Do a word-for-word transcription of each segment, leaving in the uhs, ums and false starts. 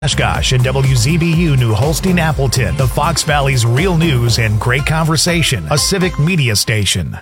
Oshkosh and W Z B U New Holstein Appleton, the Fox Valley's real news and great conversation, a civic media station.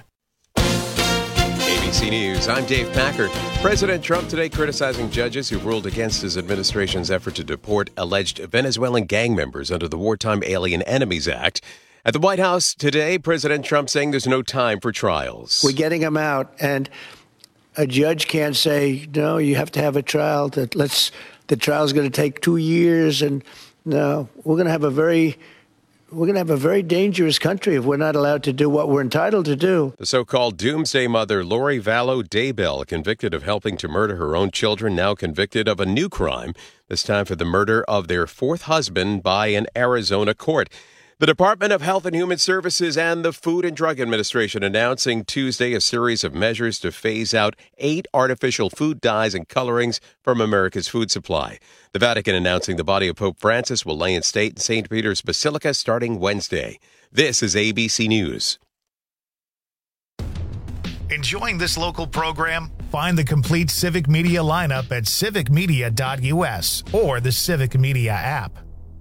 A B C News, I'm Dave Packer. President Trump today criticizing judges who've ruled against his administration's effort to deport alleged Venezuelan gang members under the Wartime Alien Enemies Act. At the White House today, President Trump saying there's no time for trials. We're getting them out, and a judge can't say, no, you have to have a trial. That let's the trial's going to take two years, and no, we're going to have a very We're going to have a very dangerous country if we're not allowed to do what we're entitled to do. The so-called doomsday mother, Lori Vallow Daybell, convicted of helping to murder her own children, now convicted of a new crime, this time for the murder of their fourth husband by an Arizona court. The Department of Health and Human Services and the Food and Drug Administration announcing Tuesday a series of measures to phase out eight artificial food dyes and colorings from America's food supply. The Vatican announcing the body of Pope Francis will lay in state in Saint Peter's Basilica starting Wednesday. This is A B C News. Enjoying this local program? Find the complete Civic Media lineup at civic media dot U S or the Civic Media app.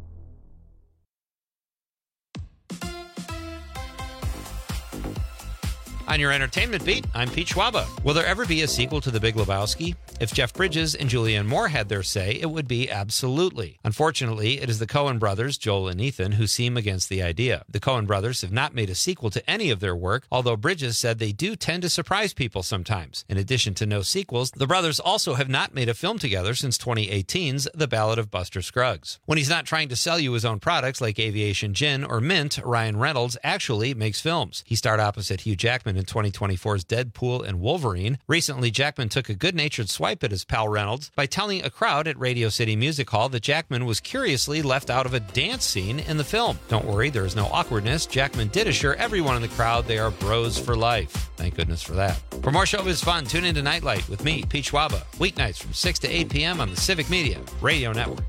On your entertainment beat, I'm Pete Schwaba. Will there ever be a sequel to The Big Lebowski? If Jeff Bridges and Julianne Moore had their say, it would be absolutely. Unfortunately, it is the Coen brothers, Joel and Ethan, who seem against the idea. The Coen brothers have not made a sequel to any of their work, although Bridges said they do tend to surprise people sometimes. In addition to no sequels, the brothers also have not made a film together since twenty eighteen's The Ballad of Buster Scruggs. When he's not trying to sell you his own products like Aviation Gin or Mint, Ryan Reynolds actually makes films. He starred opposite Hugh Jackman in twenty twenty-four's Deadpool and Wolverine. Recently, Jackman took a good-natured swipe at his pal Reynolds by telling a crowd at Radio City Music Hall that Jackman was curiously left out of a dance scene in the film. Don't worry, there is no awkwardness. Jackman did assure everyone in the crowd they are bros for life. Thank goodness for that. For more showbiz fun, tune into Nightlight with me, Pete Schwaba, weeknights from six to eight p.m. on the Civic Media Radio Network.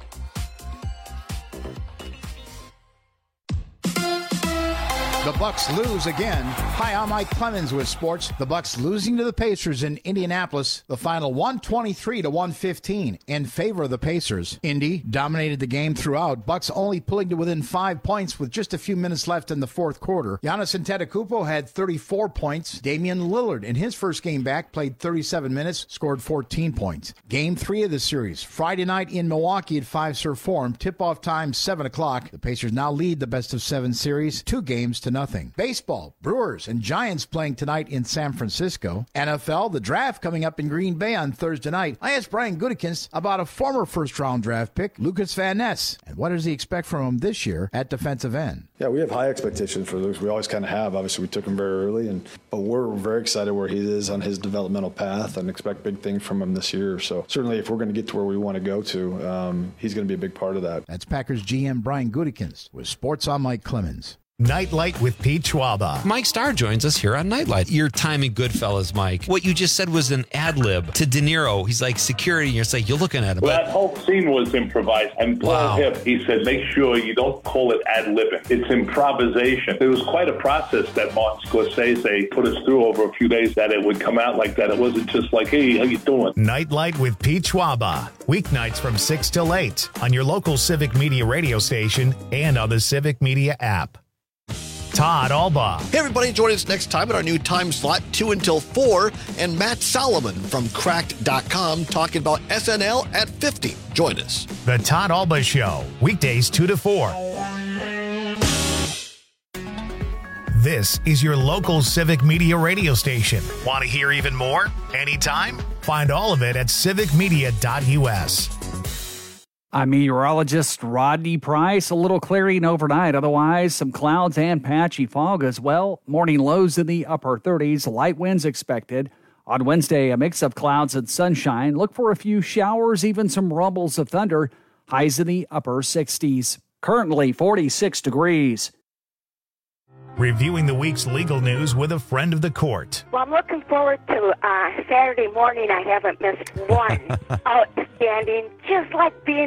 The Bucks lose again. Hi, I'm Mike Clemens with sports. The Bucks losing to the Pacers in Indianapolis. The final one twenty-three to one fifteen in favor of the Pacers. Indy dominated the game throughout. Bucks only pulling to within five points with just a few minutes left in the fourth quarter. Giannis Antetokounmpo had thirty-four points. Damian Lillard, in his first game back, played thirty-seven minutes, scored fourteen points. Game three of the series, Friday night in Milwaukee at Fiserv Forum. Tip-off time, seven o'clock. The Pacers now lead the best-of-seven series, two games to nothing. Baseball, Brewers and Giants playing tonight in San Francisco. N F L, the draft coming up in Green Bay on Thursday night. I asked Brian Gutekunst about a former first-round draft pick, Lucas Van Ness, and what does he expect from him this year at defensive end? Yeah, we have high expectations for Lucas. We always kind of have. Obviously, we took him very early, and but we're very excited where he is on his developmental path and expect big things from him this year. So certainly, if we're going to get to where we want to go to, um, he's going to be a big part of that. That's Packers G M Brian Gutekunst with Sports on Mike Clemens. Nightlight with Pete Schwaba. Mike Starr joins us here on Nightlight. Your time in Goodfellas, Mike. What you just said was an ad lib to De Niro. He's like security, and you're like, you're looking at him. Well, that whole scene was improvised. And Paul Wow. Hip, he said, make sure you don't call it ad libbing. It's improvisation. It was quite a process that Martin Scorsese put us through over a few days that it would come out like that. It wasn't just like, hey, how you doing? Nightlight with Pete Schwaba. Weeknights from six till eight on your local Civic Media radio station and on the Civic Media app. Todd Alba. Hey, everybody, join us next time at our new time slot, two until four, and Matt Solomon from cracked dot com talking about S N L at fifty. Join us. The Todd Alba Show, weekdays two to four. This is your local Civic Media radio station. Want to hear even more? Anytime? Find all of it at civic media dot U S. I'm meteorologist Rodney Price. A little clearing overnight. Otherwise, some clouds and patchy fog as well. Morning lows in the upper thirties. Light winds expected. On Wednesday, a mix of clouds and sunshine. Look for a few showers, even some rumbles of thunder. Highs in the upper sixties. Currently forty-six degrees. Reviewing the week's legal news with a friend of the court. Well, I'm looking forward to uh, Saturday morning. I haven't missed one. Outstanding, just like being in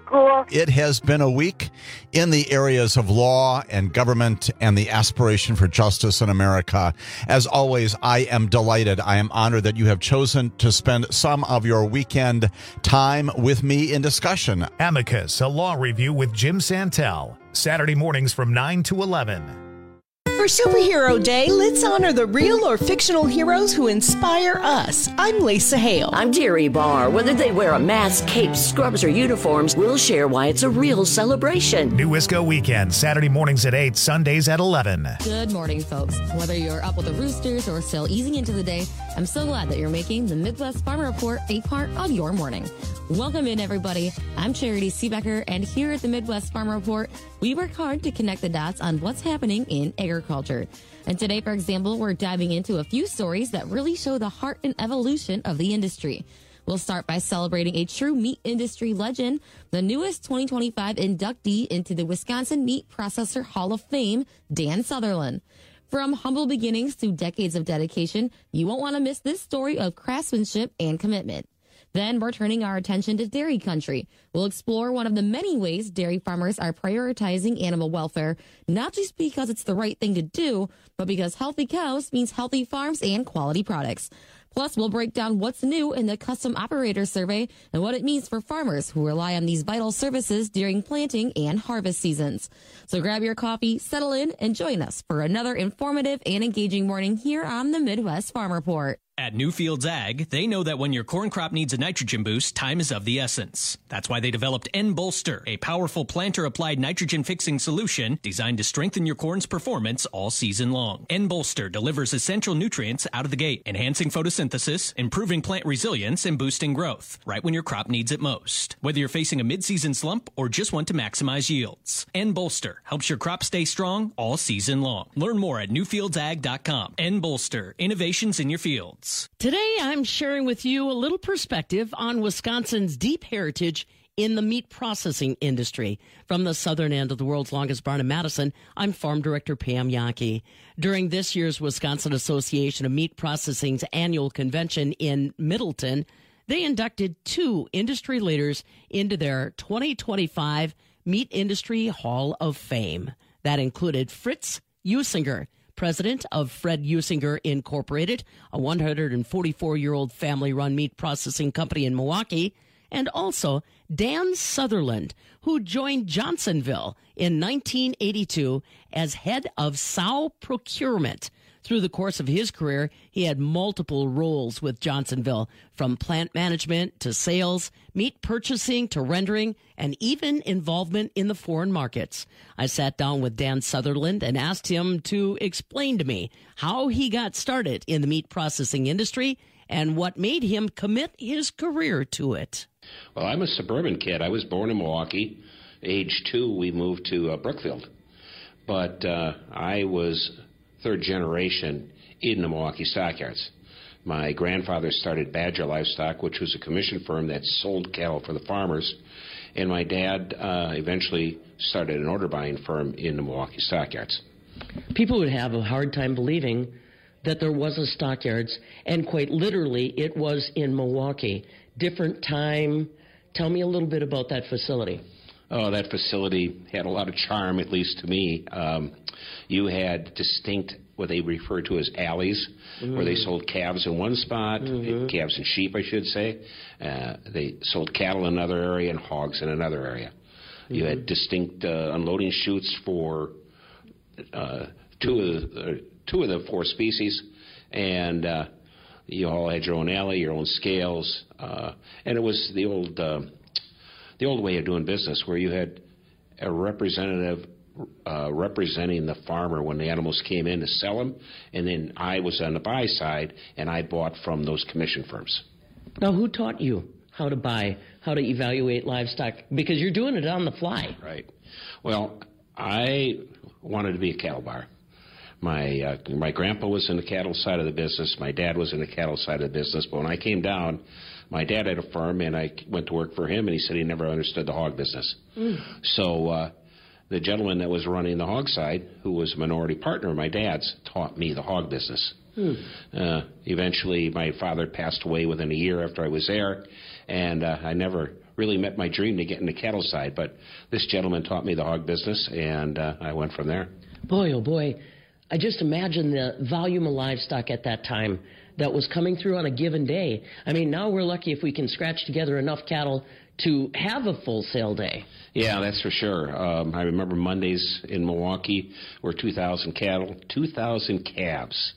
Cool. It has been a week in the areas of law and government and the aspiration for justice in America. As always, I am delighted. I am honored that you have chosen to spend some of your weekend time with me in discussion. Amicus, a law review with Jim Santel. Saturday mornings from nine to eleven. For Superhero Day, let's honor the real or fictional heroes who inspire us. I'm Lisa Hale. I'm Terry Barr. Whether they wear a mask, cape, scrubs, or uniforms, we'll share why it's a real celebration. New Wisco Weekend, Saturday mornings at eight, Sundays at eleven. Good morning, folks. Whether you're up with the Roosters or still easing into the day, I'm so glad that you're making the Midwest Farm Report a part of your morning. Welcome in, everybody. I'm Charity Seebecker, and here at the Midwest Farm Report, we work hard to connect the dots on what's happening in agriculture. And today, for example, we're diving into a few stories that really show the heart and evolution of the industry. We'll start by celebrating a true meat industry legend, the newest twenty twenty-five inductee into the Wisconsin Meat Processor Hall of Fame, Dan Sutherland. From humble beginnings to decades of dedication, you won't want to miss this story of craftsmanship and commitment. Then we're turning our attention to dairy country. We'll explore one of the many ways dairy farmers are prioritizing animal welfare, not just because it's the right thing to do, but because healthy cows means healthy farms and quality products. Plus, we'll break down what's new in the Custom Operator Survey and what it means for farmers who rely on these vital services during planting and harvest seasons. So grab your coffee, settle in, and join us for another informative and engaging morning here on the Midwest Farm Report. At Newfields Ag, they know that when your corn crop needs a nitrogen boost, time is of the essence. That's why they developed N-Bolster, a powerful planter-applied nitrogen-fixing solution designed to strengthen your corn's performance all season long. N-Bolster delivers essential nutrients out of the gate, enhancing photosynthesis, improving plant resilience, and boosting growth, right when your crop needs it most. Whether you're facing a mid-season slump or just want to maximize yields, N-Bolster helps your crop stay strong all season long. Learn more at newfields ag dot com. N-Bolster, innovations in your field. Today, I'm sharing with you a little perspective on Wisconsin's deep heritage in the meat processing industry. From the southern end of the world's longest barn in Madison, I'm Farm Director Pam Yockey. During this year's Wisconsin Association of Meat Processing's annual convention in Middleton, they inducted two industry leaders into their twenty twenty-five Meat Industry Hall of Fame. That included Fritz Usinger, president of Fred Usinger Incorporated, a one hundred forty-four-year-old family-run meat processing company in Milwaukee, and also Dan Sutherland, who joined Johnsonville in nineteen eighty-two as head of sow procurement. Through the course of his career, he had multiple roles with Johnsonville, from plant management to sales, meat purchasing to rendering, and even involvement in the foreign markets. I sat down with Dan Sutherland and asked him to explain to me how he got started in the meat processing industry and what made him commit his career to it. Well, I'm a suburban kid. I was born in Milwaukee. Age two, we moved to uh, Brookfield. But uh, I was third generation in the Milwaukee stockyards. My grandfather started Badger Livestock, which was a commission firm that sold cattle for the farmers, and my dad uh, eventually started an order buying firm in the Milwaukee stockyards. People would have a hard time believing that there was a stockyards, and quite literally it was in Milwaukee. Different time. Tell me a little bit about that facility. Oh, that facility had a lot of charm, at least to me. Um, you had distinct, what they refer to as alleys, mm-hmm. where they sold calves in one spot, mm-hmm. calves and sheep, I should say. Uh, they sold cattle in another area and hogs in another area. Mm-hmm. You had distinct uh, unloading chutes for uh, two of the, uh, two of the four species, and uh, you all had your own alley, your own scales, uh, and it was the old uh, the old way of doing business, where you had a representative uh, representing the farmer when the animals came in to sell them, and then I was on the buy side, and I bought from those commission firms. Now, who taught you how to buy, how to evaluate livestock? Because you're doing it on the fly. Right. Well, I wanted to be a cattle buyer. My uh, my grandpa was in the cattle side of the business. My dad was in the cattle side of the business. But when I came down, my dad had a firm, and I went to work for him, and he said he never understood the hog business. Mm. So uh, the gentleman that was running the hog side, who was a minority partner of my dad's, taught me the hog business. Mm. Uh, eventually, my father passed away within a year after I was there, and uh, I never really met my dream to get in the cattle side. But this gentleman taught me the hog business, and uh, I went from there. Boy, oh boy, I just imagine the volume of livestock at that time that was coming through on a given day. I mean, now we're lucky if we can scratch together enough cattle to have a full sale day. Yeah, that's for sure. Um, I remember Mondays in Milwaukee were two thousand cattle, two thousand calves,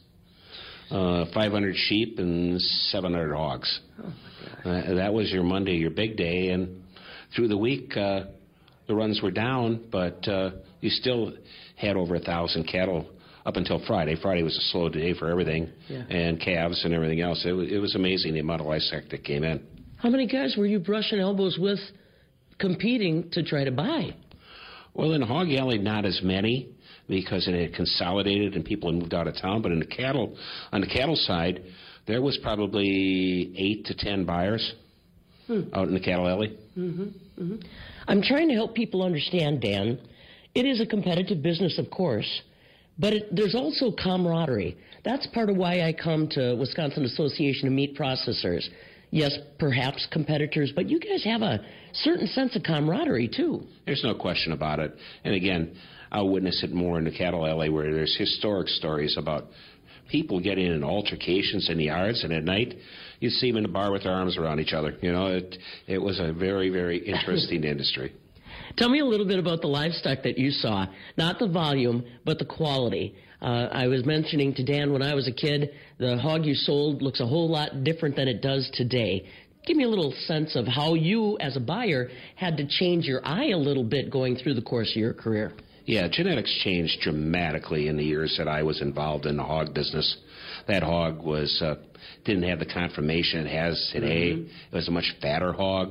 uh, five hundred sheep, and seven hundred hogs. Oh, my gosh. Uh, that was your Monday, your big day. And through the week, uh, the runs were down, but uh, you still had over one thousand cattle up until Friday. Friday was a slow day for everything, yeah. and calves and everything else. It was, it was amazing the amount of livestock that came in. How many guys were you brushing elbows with competing to try to buy? Well, in Hog Alley, not as many because it had consolidated and people had moved out of town. But in the cattle, on the cattle side, there was probably eight to ten buyers hmm. out in the cattle alley. Mm-hmm. Mm-hmm. I'm trying to help people understand, Dan. It is a competitive business, of course, but it, there's also camaraderie. That's part of why I come to Wisconsin Association of Meat Processors. Yes, perhaps competitors, but you guys have a certain sense of camaraderie, too. There's no question about it. And again, I'll witness it more in the cattle alley where there's historic stories about people getting in altercations in the yards, and at night you see them in the bar with their arms around each other. You know, it, it was a very, very interesting industry. Tell me a little bit about the livestock that you saw, not the volume, but the quality. Uh, I was mentioning to Dan when I was a kid, the hog you sold looks a whole lot different than it does today. Give me a little sense of how you, as a buyer, had to change your eye a little bit going through the course of your career. Yeah, genetics changed dramatically in the years that I was involved in the hog business. That hog was uh, didn't have the conformation it has today. Mm-hmm. It was a much fatter hog.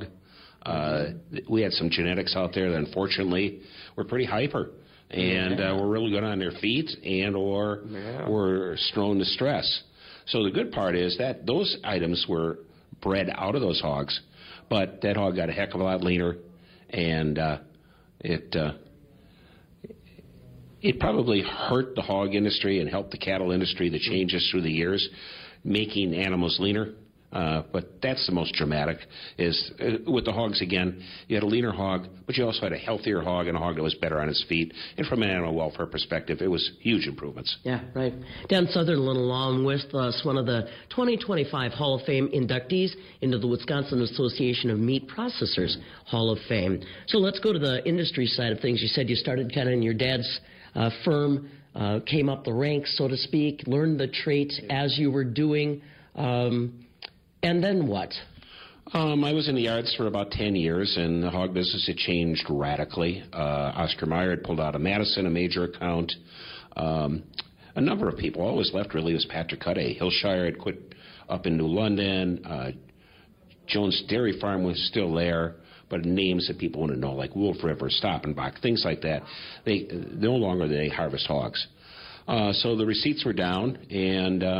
Uh, we had some genetics out there that unfortunately were pretty hyper. And uh, were really good on their feet and or yeah. were prone to stress. So the good part is that those items were bred out of those hogs, but that hog got a heck of a lot leaner, and uh, it uh, it probably hurt the hog industry and helped the cattle industry, the changes through the years, making animals leaner. Uh, but that's the most dramatic, is uh, with the hogs again, you had a leaner hog, but you also had a healthier hog and a hog that was better on its feet. And from an animal welfare perspective, it was huge improvements. Yeah, right. Dan Sutherland along with us, one of the twenty twenty-five Hall of Fame inductees into the Wisconsin Association of Meat Processors Hall of Fame. So let's go to the industry side of things. You said you started kind of in your dad's uh, firm, uh, came up the ranks, so to speak, learned the traits as you were doing. Um, And then what? Um, I was in the yards for about ten years, and the hog business had changed radically. Uh, Oscar Mayer had pulled out of Madison, a major account. Um, a number of people. All was left really was Patrick Cudday. Hillshire had quit up in New London. Uh, Jones Dairy Farm was still there, but names that people want to know, like Wolf River, Stoppenbach, things like that. They no longer they harvest hogs. Uh, so the receipts were down, and uh,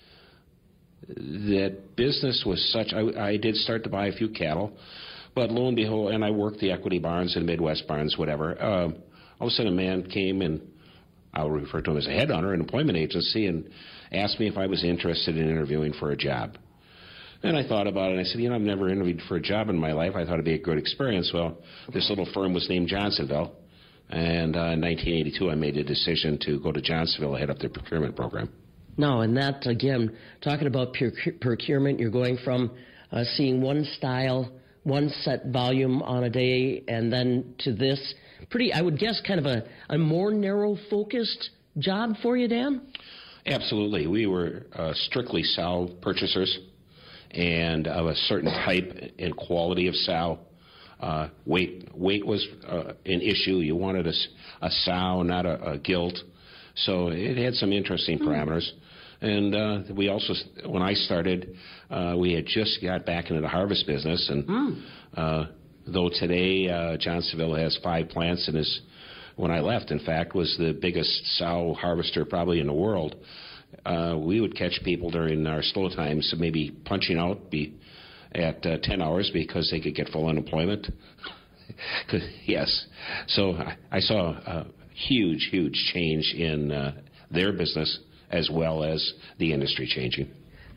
that business was such, I, I did start to buy a few cattle, but lo and behold, and I worked the equity barns and Midwest barns, whatever. Uh, all of a sudden a man came, and I'll refer to him as a headhunter, an employment agency, and asked me if I was interested in interviewing for a job. And I thought about it, and I said, you know, I've never interviewed for a job in my life. I thought it'd be a good experience. Well, this little firm was named Johnsonville, and uh, in nineteen eighty-two I made a decision to go to Johnsonville to head up their procurement program. No, and that, again, talking about procurement, you're going from uh, seeing one style, one set volume on a day, and then to this pretty, I would guess, kind of a, a more narrow-focused job for you, Dan? Absolutely. We were uh, strictly sow purchasers, and of a certain type and quality of sow. Uh, weight weight was uh, an issue. You wanted a, a sow, not a, a gilt. So it had some interesting parameters. And uh, we also, when I started, uh, we had just got back into the harvest business. And mm. uh, though today uh, Johnsonville has five plants and is, when I left, in fact, was the biggest sow harvester probably in the world, uh, we would catch people during our slow times, maybe punching out be at uh, ten hours because they could get full unemployment. Yes. So I, I saw a huge, huge change in uh, their business, as well as the industry changing.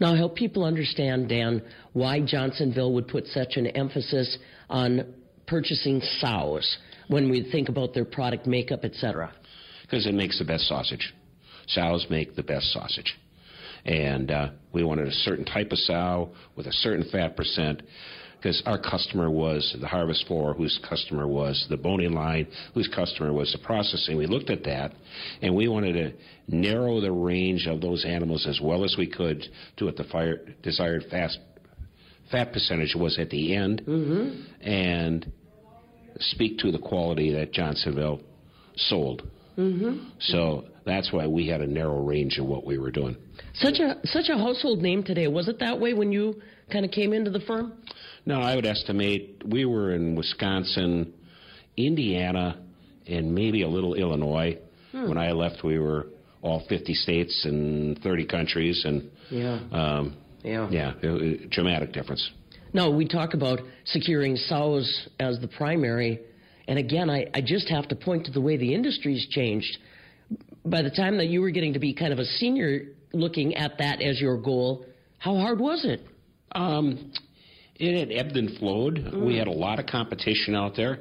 Now, help people understand, Dan, why Johnsonville would put such an emphasis on purchasing sows when we think about their product makeup, et cetera. Because it makes the best sausage. Sows make the best sausage. And uh, we wanted a certain type of sow with a certain fat percent, because our customer was the harvest floor, whose customer was the boning line, whose customer was the processing. We looked at that, and we wanted to narrow the range of those animals as well as we could to what the fire, desired fast, fat percentage was at the end, mm-hmm. and speak to the quality that Johnsonville sold. Mm-hmm. So that's why we had a narrow range of what we were doing. Such a such a household name today. Was it that way when you kind of came into the firm? No, I would estimate we were in Wisconsin, Indiana, and maybe a little Illinois. Hmm. When I left, we were all fifty states and thirty countries, and yeah, um, yeah, yeah, it, it, dramatic difference. No, we talk about securing sows as the primary, and again, I, I just have to point to the way the industry's changed. By the time that you were getting to be kind of a senior, looking at that as your goal, how hard was it? Um, it had ebbed and flowed. Mm. We had a lot of competition out there,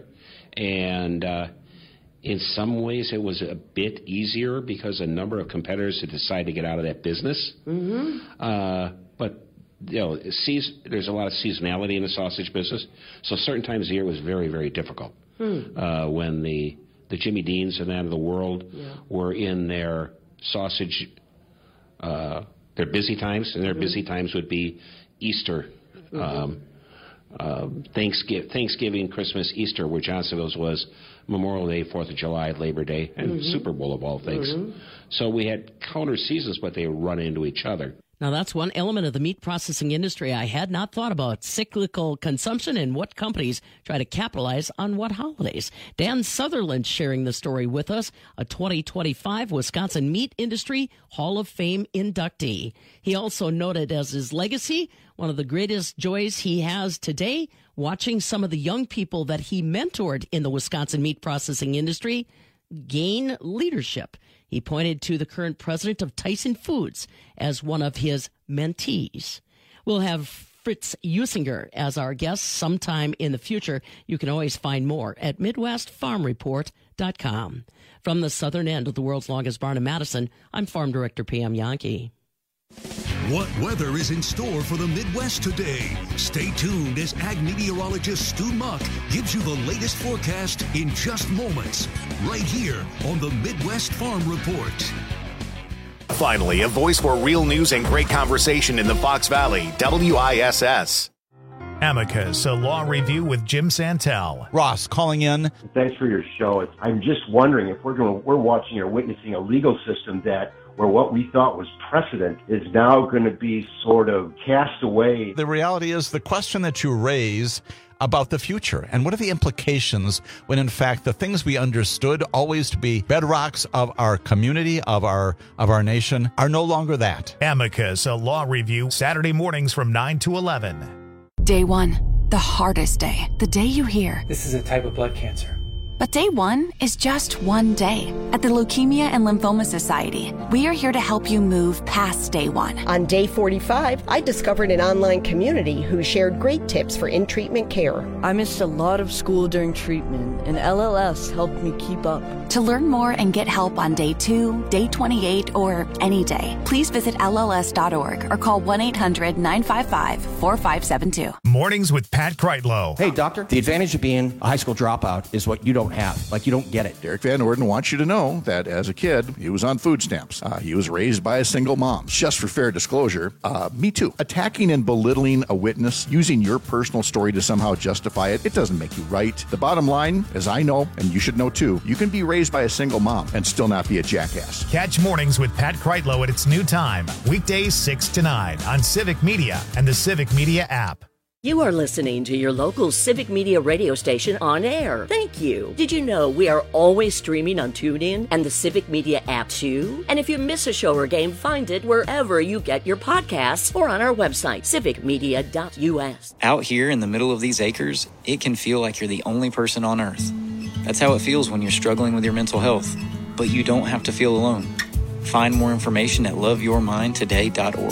and uh, in some ways it was a bit easier because a number of competitors had decided to get out of that business. Mm-hmm. Uh, but you know, seas- there's a lot of seasonality in the sausage business, so certain times of the year it was very, very difficult. Hmm. Uh, when the the Jimmy Deans and that of the world yeah. were in their sausage, uh, their busy times, and their Mm-hmm. busy times would be Easter, Mm-hmm. um, uh, Thanksgiving, Thanksgiving, Christmas, Easter, where Johnsonville's was Memorial Day, Fourth of July, Labor Day, and Mm-hmm. Super Bowl of all things. Mm-hmm. So we had counter seasons, but they run into each other. Now, that's one element of the meat processing industry I had not thought about, cyclical consumption and what companies try to capitalize on what holidays. Dan Sutherland sharing the story with us, a twenty twenty-five Wisconsin Meat Industry Hall of Fame inductee. He also noted as his legacy, one of the greatest joys he has today, watching some of the young people that he mentored in the Wisconsin meat processing industry gain leadership. He pointed to the current president of Tyson Foods as one of his mentees. We'll have Fritz Usinger as our guest sometime in the future. You can always find more at Midwest Farm Report dot com. From the southern end of the world's longest barn in Madison, I'm Farm Director Pam Yankee. What weather is in store for the Midwest today? Stay tuned as ag meteorologist Stu Muck gives you the latest forecast in just moments, right here on the Midwest Farm Report. Finally, a voice for real news and great conversation in the Fox Valley, W I S S. Amicus, a law review with Jim Santel. Ross calling in. Thanks for your show. I'm just wondering if we're going, we're watching or witnessing a legal system that where what we thought was precedent is now going to be sort of cast away. The reality is the question that you raise about the future and what are the implications when in fact the things we understood always to be bedrocks of our community, of our of our nation, are no longer that. Amicus, a law review, Saturday mornings from nine to eleven. Day one, the hardest day, the day you hear, this is a type of blood cancer. But day one is just one day. At the Leukemia and Lymphoma Society, we are here to help you move past day one. On day forty-five, I discovered an online community who shared great tips for in-treatment care. I missed a lot of school during treatment, and L L S helped me keep up. To learn more and get help on day two, day twenty-eight, or any day, please visit L L S dot org or call one eight hundred nine five five four five seven two. Mornings with Pat Kreitlow. Hey, doctor, the advantage of being a high school dropout is what you don't have. Like, you don't get it. Derek Van Orden wants you to know that as a kid, he was on food stamps. Uh, he was raised by a single mom. Just for fair disclosure, uh, me too. Attacking and belittling a witness, using your personal story to somehow justify it, it doesn't make you right. The bottom line, as I know, and you should know too, you can be raised by a single mom and still not be a jackass. Catch Mornings with Pat Kreitlow at its new time, weekdays six to nine on Civic Media and the Civic Media app. You are listening to your local Civic Media radio station on air. Thank you. Did you know we are always streaming on TuneIn and the Civic Media app too? And if you miss a show or game, find it wherever you get your podcasts or on our website, civic media dot U S. Out here in the middle of these acres, it can feel like you're the only person on earth. That's how it feels when you're struggling with your mental health. But you don't have to feel alone. Find more information at love your mind today dot org.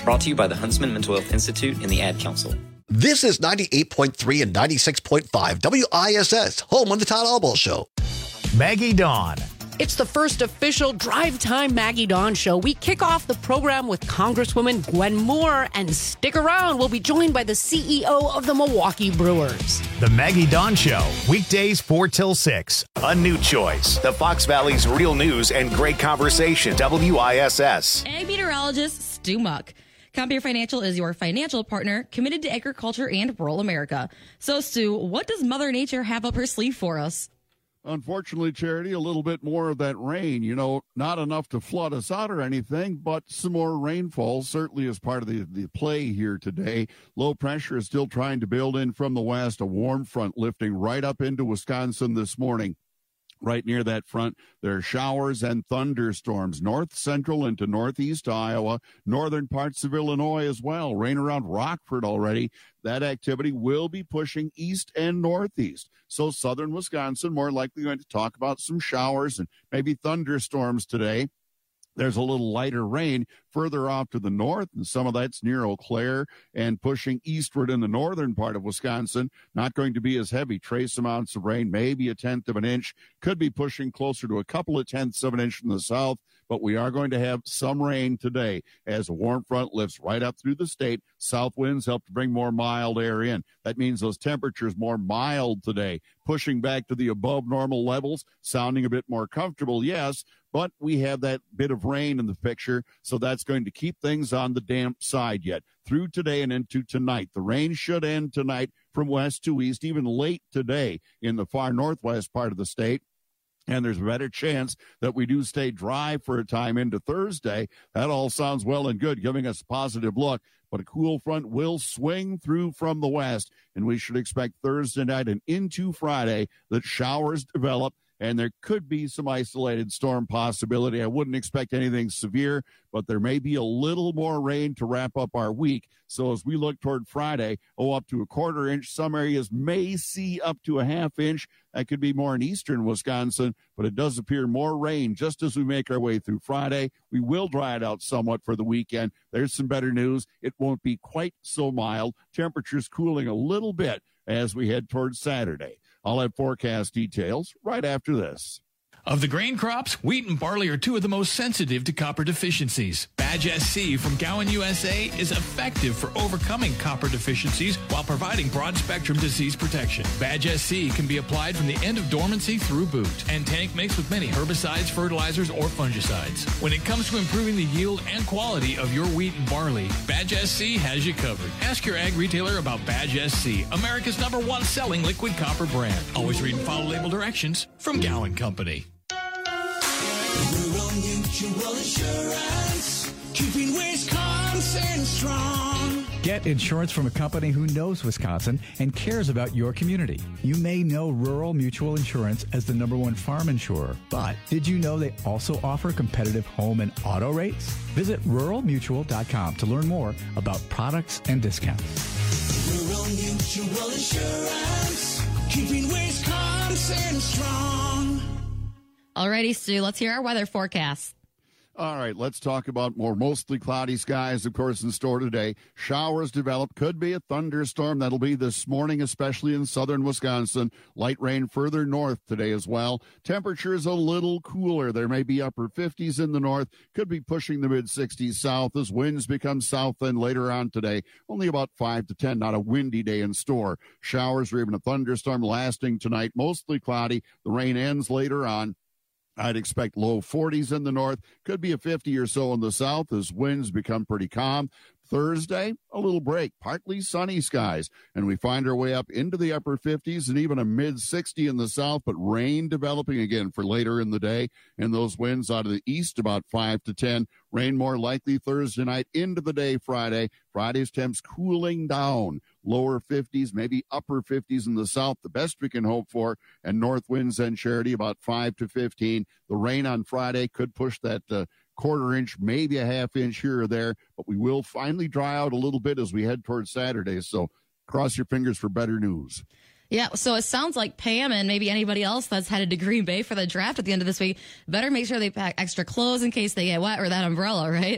Brought to you by the Huntsman Mental Health Institute and the Ad Council. This is ninety-eight point three and ninety-six point five W I S S, home of the Todd Albaugh Show. Maggie Dawn. It's the first official Drive Time Maggie Dawn show. We kick off the program with Congresswoman Gwen Moore, and stick around. We'll be joined by the C E O of the Milwaukee Brewers. The Maggie Dawn Show, weekdays four till six. A new choice. The Fox Valley's real news and great conversation. W I S S. Ag meteorologist Stu Muck. Compeer Financial is your financial partner committed to agriculture and rural America. So, Stu, what does Mother Nature have up her sleeve for us? Unfortunately, Charity, a little bit more of that rain. You know, not enough to flood us out or anything, but some more rainfall certainly is part of the, the play here today. Low pressure is still trying to build in from the west, a warm front lifting right up into Wisconsin this morning. Right near that front, there are showers and thunderstorms, north central into northeast Iowa, northern parts of Illinois as well. Rain around Rockford already. That activity will be pushing east and northeast. So southern Wisconsin, more likely going to talk about some showers and maybe thunderstorms today. There's a little lighter rain further off to the north, and some of that's near Eau Claire and pushing eastward in the northern part of Wisconsin. Not going to be as heavy. Trace amounts of rain, maybe a tenth of an inch. Could be pushing closer to a couple of tenths of an inch from the south, but we are going to have some rain today as a warm front lifts right up through the state. South winds help to bring more mild air in. That means those temperatures more mild today, pushing back to the above normal levels, sounding a bit more comfortable, yes, but we have that bit of rain in the picture, so that's going to keep things on the damp side yet. Through today and into tonight. The rain should end tonight from west to east, even late today in the far northwest part of the state. And there's a better chance that we do stay dry for a time into Thursday. That all sounds well and good, giving us a positive look. But a cool front will swing through from the west, and we should expect Thursday night and into Friday that showers develop, and there could be some isolated storm possibility. I wouldn't expect anything severe, but there may be a little more rain to wrap up our week. So as we look toward Friday, oh, up to a quarter inch. Some areas may see up to a half inch. That could be more in eastern Wisconsin, but it does appear more rain just as we make our way through Friday. We will dry it out somewhat for the weekend. There's some better news. It won't be quite so mild. Temperatures cooling a little bit as we head towards Saturday. I'll have forecast details right after this. Of the grain crops, wheat and barley are two of the most sensitive to copper deficiencies. Badge S C from Gowan U S A is effective for overcoming copper deficiencies while providing broad-spectrum disease protection. Badge S C can be applied from the end of dormancy through boot and tank mixed with many herbicides, fertilizers, or fungicides. When it comes to improving the yield and quality of your wheat and barley, Badge S C has you covered. Ask your ag retailer about Badge S C, America's number one selling liquid copper brand. Always read and follow label directions from Gowan Company. Rural Mutual Insurance, keeping Wisconsin strong. Get insurance from a company who knows Wisconsin and cares about your community. You may know Rural Mutual Insurance as the number one farm insurer, but did you know they also offer competitive home and auto rates? Visit rural mutual dot com to learn more about products and discounts. Rural Mutual Insurance, keeping Wisconsin strong. Alrighty, Stu, let's hear our weather forecast. All right, let's talk about more mostly cloudy skies, of course, in store today. Showers develop. Could be a thunderstorm. That'll be this morning, especially in southern Wisconsin. Light rain further north today as well. Temperatures a little cooler. There may be upper fifties in the north. Could be pushing the mid-sixties south as winds become south and later on today. Only about five to ten, not a windy day in store. Showers or even a thunderstorm lasting tonight. Mostly cloudy. The rain ends later on. I'd expect low forties in the north. Could be a fifty or so in the south as winds become pretty calm. Thursday, a little break, partly sunny skies, and we find our way up into the upper fifties and even a mid-sixty in the south, but rain developing again for later in the day, and those winds out of the east about five to ten. Rain more likely Thursday night into the day Friday. Friday's temps cooling down, lower fifties, maybe upper fifties in the south, the best we can hope for, and north winds and Charity about five to fifteen. The rain on Friday could push that uh, quarter inch, maybe a half inch here or there, but we will finally dry out a little bit as we head towards Saturday. So cross your fingers for better news. Yeah, so it sounds like Pam and maybe anybody else that's headed to Green Bay for the draft at the end of this week better make sure they pack extra clothes in case they get wet or that umbrella, right?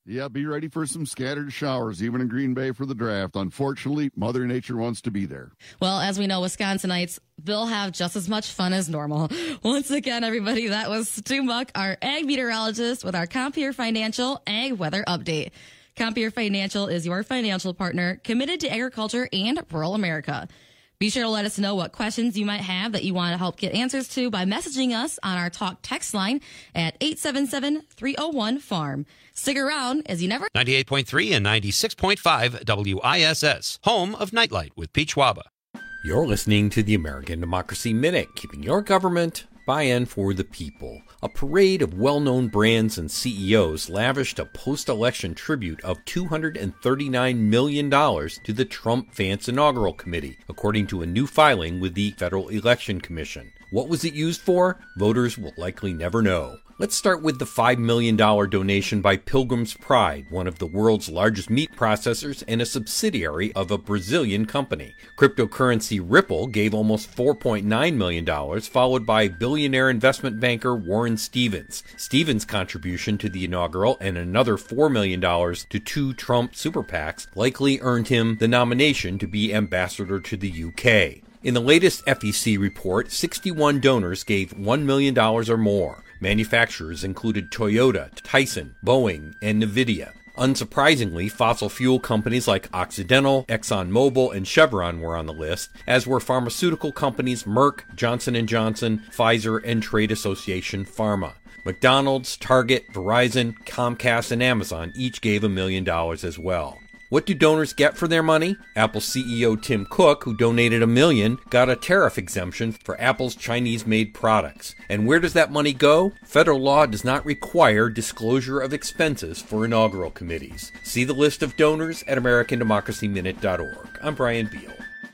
Yeah, be ready for some scattered showers, even in Green Bay for the draft. Unfortunately, Mother Nature wants to be there. Well, as we know, Wisconsinites, they'll have just as much fun as normal. Once again, everybody, that was Stu Muck, our ag meteorologist, with our Compeer Financial Ag Weather Update. Compeer Financial is your financial partner committed to agriculture and rural America. Be sure to let us know what questions you might have that you want to help get answers to by messaging us on our talk text line at eight seven seven, three oh one, farm. Stick around as you never... ninety-eight point three and ninety-six point five W I S S, home of Nightlight with Pete Schwaba. You're listening to the American Democracy Minute, keeping your government by and for the people. A parade of well-known brands and C E Os lavished a post-election tribute of two hundred thirty-nine million dollars to the Trump-Vance Inaugural Committee, according to a new filing with the Federal Election Commission. What was it used for? Voters will likely never know. Let's start with the five million dollars donation by Pilgrim's Pride, one of the world's largest meat processors and a subsidiary of a Brazilian company. Cryptocurrency Ripple gave almost four point nine million dollars, followed by billionaire investment banker Warren Stevens. Stevens' contribution to the inaugural and another four million dollars to two Trump super PACs likely earned him the nomination to be ambassador to the U K. In the latest F E C report, sixty-one donors gave one million dollars or more. Manufacturers included Toyota, Tyson, Boeing, and NVIDIA. Unsurprisingly, fossil fuel companies like Occidental, ExxonMobil, and Chevron were on the list, as were pharmaceutical companies Merck, Johnson and Johnson, Pfizer, and Trade Association Pharma. McDonald's, Target, Verizon, Comcast, and Amazon each gave a million dollars as well. What do donors get for their money? Apple C E O Tim Cook, who donated a million, got a tariff exemption for Apple's Chinese-made products. And where does that money go? Federal law does not require disclosure of expenses for inaugural committees. See the list of donors at American Democracy Minute dot org. I'm Brian Beal.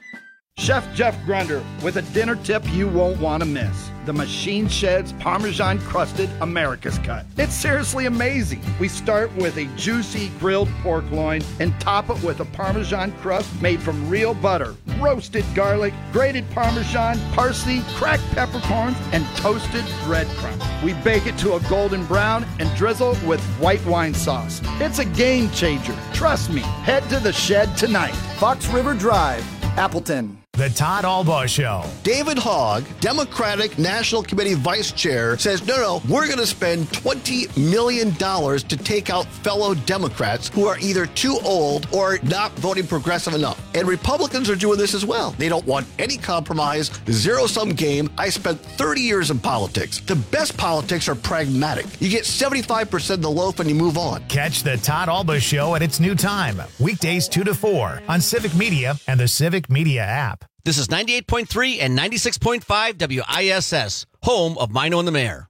Chef Jeff Grunder with a dinner tip you won't want to miss. The Machine Shed's Parmesan Crusted America's Cut. It's seriously amazing. We start with a juicy grilled pork loin and top it with a Parmesan crust made from real butter, roasted garlic, grated Parmesan, parsley, cracked peppercorns, and toasted breadcrumbs. We bake it to a golden brown and drizzle with white wine sauce. It's a game changer. Trust me. Head to the Shed tonight. Fox River Drive, Appleton. The Todd Albaugh Show. David Hogg, Democratic National Committee Vice Chair, says, no, no, we're going to spend twenty million dollars to take out fellow Democrats who are either too old or not voting progressive enough. And Republicans are doing this as well. They don't want any compromise, zero-sum game. I spent thirty years in politics. The best politics are pragmatic. You get seventy-five percent of the loaf and you move on. Catch the Todd Albaugh Show at its new time, weekdays two to four on Civic Media and the Civic Media app. This is ninety-eight point three and ninety-six point five W I S S, home of Mino and the Mayor.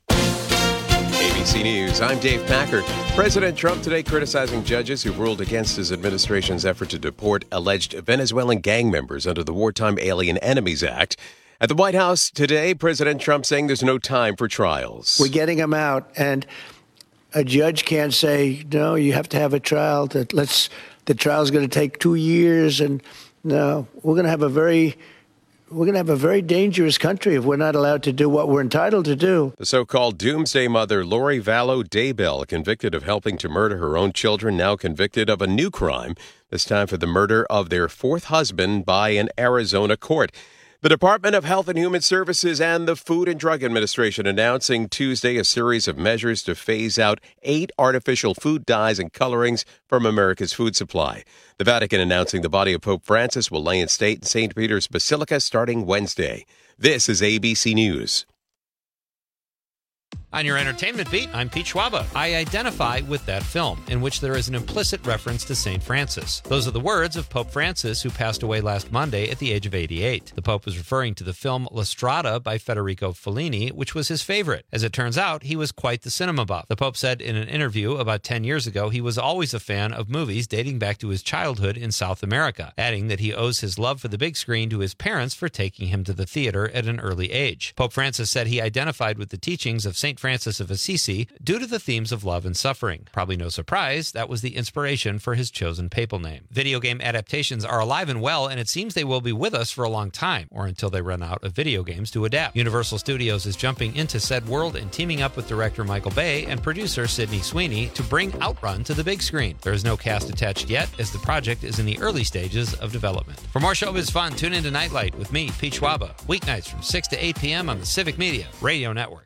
A B C News, I'm Dave Packard. President Trump today criticizing judges who ruled against his administration's effort to deport alleged Venezuelan gang members under the Wartime Alien Enemies Act. At the White House today, President Trump saying there's no time for trials. We're getting them out, and a judge can't say, no, you have to have a trial. That let's the trial's going to take two years, and no, we're going to have a very, we're going to have a very dangerous country if we're not allowed to do what we're entitled to do. The so-called doomsday mother, Lori Vallow Daybell, convicted of helping to murder her own children, now convicted of a new crime, this time for the murder of their fourth husband by an Arizona court. The Department of Health and Human Services and the Food and Drug Administration announcing Tuesday a series of measures to phase out eight artificial food dyes and colorings from America's food supply. The Vatican announcing the body of Pope Francis will lay in state in Saint Peter's Basilica starting Wednesday. This is A B C News. On your entertainment beat, I'm Pete Schwaba. I identify with that film, in which there is an implicit reference to Saint Francis. Those are the words of Pope Francis, who passed away last Monday at the age of eighty-eight. The Pope was referring to the film La Strada by Federico Fellini, which was his favorite. As it turns out, he was quite the cinema buff. The Pope said in an interview about ten years ago he was always a fan of movies dating back to his childhood in South America, adding that he owes his love for the big screen to his parents for taking him to the theater at an early age. Pope Francis said he identified with the teachings of Saint Francis of Assisi due to the themes of love and suffering. Probably no surprise, that was the inspiration for his chosen papal name. Video game adaptations are alive and well, and it seems they will be with us for a long time, or until they run out of video games to adapt. Universal Studios is jumping into said world and teaming up with director Michael Bay and producer Sydney Sweeney to bring Outrun to the big screen. There is no cast attached yet, as the project is in the early stages of development. For more showbiz fun, tune into Nightlight with me, Pete Schwaba, weeknights from six to eight p.m. on the Civic Media Radio Network.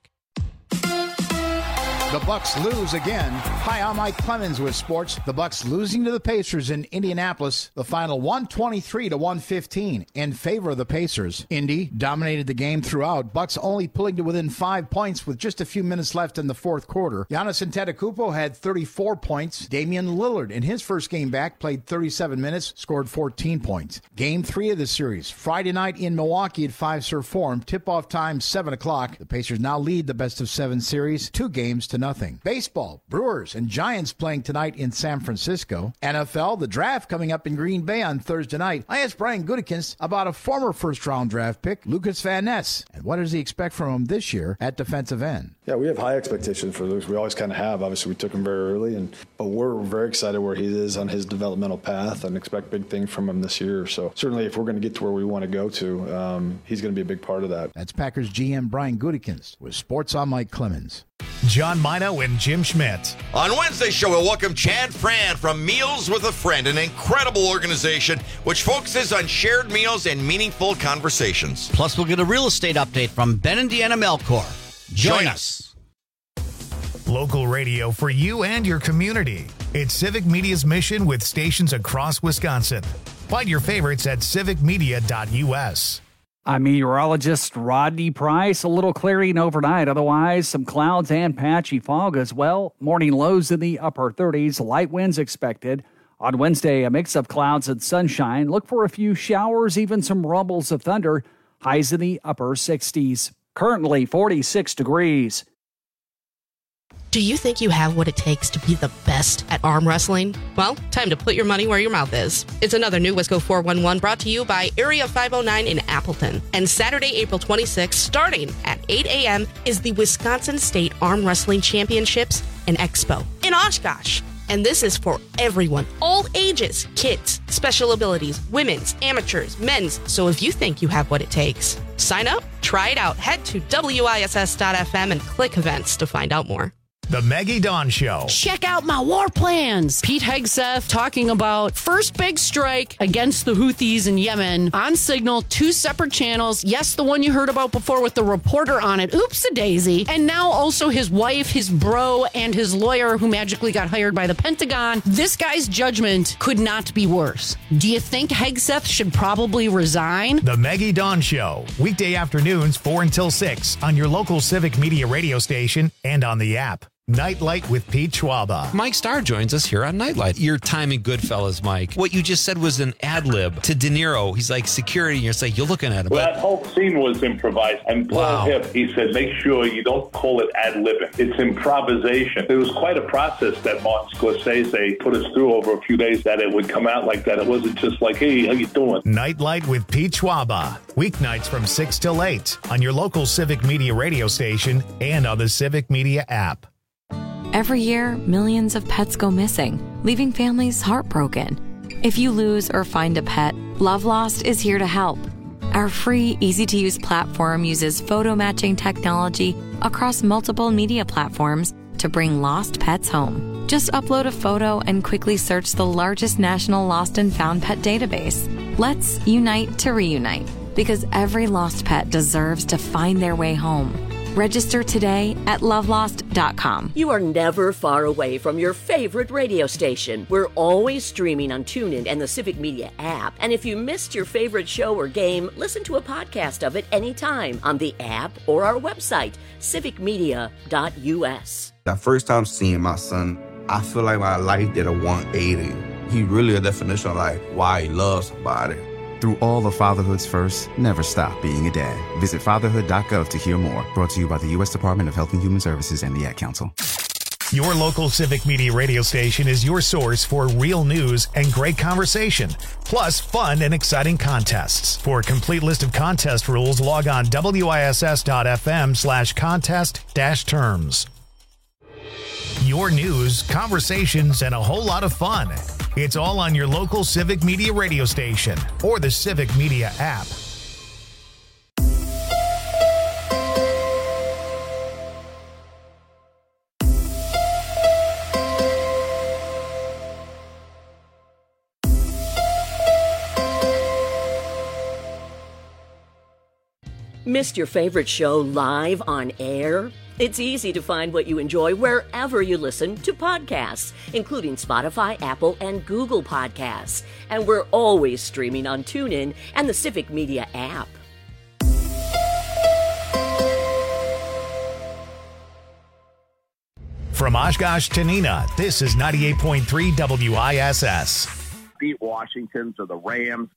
The Bucks lose again. Hi, I'm Mike Clemens with sports. The Bucks losing to the Pacers in Indianapolis. The final one twenty-three to one fifteen in favor of the Pacers. Indy dominated the game throughout. Bucks only pulling to within five points with just a few minutes left in the fourth quarter. Giannis Antetokounmpo had thirty-four points. Damian Lillard, in his first game back, played thirty-seven minutes, scored fourteen points. Game three of the series, Friday night in Milwaukee at Fiserv Forum. Tip-off time, seven o'clock. The Pacers now lead the best of seven series, two games to nothing. Baseball, Brewers and Giants playing tonight in San Francisco. N F L, the draft coming up in Green Bay on Thursday night. I asked Brian Gutekunst about a former first-round draft pick, Lucas Van Ness, and what does he expect from him this year at defensive end? Yeah, we have high expectations for Lucas. We always kind of have. Obviously, we took him very early, and but we're very excited where he is on his developmental path and expect big things from him this year. So certainly, if we're going to get to where we want to go to, um, he's going to be a big part of that. That's Packers G M Brian Gutekunst with Sports on Mike Clemens. John Mino and Jim Schmidt. On Wednesday's show, we'll welcome Chad Fran from Meals with a Friend, an incredible organization which focuses on shared meals and meaningful conversations. Plus, we'll get a real estate update from Ben and Deanna Melchor. Join, Join us. Local radio for you and your community. It's Civic Media's mission with stations across Wisconsin. Find your favorites at civic media dot u s. I'm meteorologist Rodney Price. A little clearing overnight. Otherwise, some clouds and patchy fog as well. Morning lows in the upper thirties. Light winds expected. On Wednesday, a mix of clouds and sunshine. Look for a few showers, even some rumbles of thunder. Highs in the upper sixties. Currently forty-six degrees. Do you think you have what it takes to be the best at arm wrestling? Well, time to put your money where your mouth is. It's another new Wisco four one one brought to you by Area five oh nine in Appleton. And Saturday, April twenty-sixth, starting at eight a.m., is the Wisconsin State Arm Wrestling Championships and Expo in Oshkosh. And this is for everyone, all ages, kids, special abilities, women's, amateurs, men's. So if you think you have what it takes, sign up, try it out. Head to W I S S dot F M and click events to find out more. The Maggie Dawn Show. Check out my war plans. Pete Hegseth talking about first big strike against the Houthis in Yemen on Signal, two separate channels. Yes, the one you heard about before with the reporter on it. Oops-a-daisy. And now also his wife, his bro, and his lawyer who magically got hired by the Pentagon. This guy's judgment could not be worse. Do you think Hegseth should probably resign? The Maggie Dawn Show. Weekday afternoons, four until six on your local Civic Media radio station and on the app. Nightlight with Pete Schwaba. Mike Starr joins us here on Nightlight. Your time in Goodfellas, Mike. What you just said was an ad lib to De Niro. He's like security, and you're like, you're looking at him. Well, that whole scene was improvised. And Paul wow. Hip, he said, make sure you don't call it ad libbing. It's improvisation. It was quite a process that Martin Scorsese put us through over a few days that it would come out like that. It wasn't just like, hey, how you doing? Nightlight with Pete Schwaba. Weeknights from six till eight on your local Civic Media radio station and on the Civic Media app. Every year, millions of pets go missing, leaving families heartbroken. If you lose or find a pet, Love Lost is here to help. Our free, easy-to-use platform uses photo matching technology across multiple media platforms to bring lost pets home. Just upload a photo and quickly search the largest national lost and found pet database. Let's unite to reunite, because every lost pet deserves to find their way home. Register today at love lost dot com. You are never far away from your favorite radio station. We're always streaming on TuneIn and the Civic Media app. And if you missed your favorite show or game, listen to a podcast of it anytime on the app or our website, civic media dot u s. That first time seeing my son, I feel like my life did a one eighty. He really a definition of like why he loves somebody. Through all of fatherhood's first, never stop being a dad. Visit fatherhood dot gov to hear more. Brought to you by the U S Department of Health and Human Services and the Ad Council. Your local Civic Media radio station is your source for real news and great conversation, plus fun and exciting contests. For a complete list of contest rules, log on wiss.fm slash contest dash terms. Your news, conversations, and a whole lot of fun. It's all on your local Civic Media radio station or the Civic Media app. Missed your favorite show live on air? It's easy to find what you enjoy wherever you listen to podcasts, including Spotify, Apple, and Google Podcasts. And we're always streaming on TuneIn and the Civic Media app. From Oshkosh to Neenah, this is ninety-eight point three W I S S. Beat Washington to the Rams.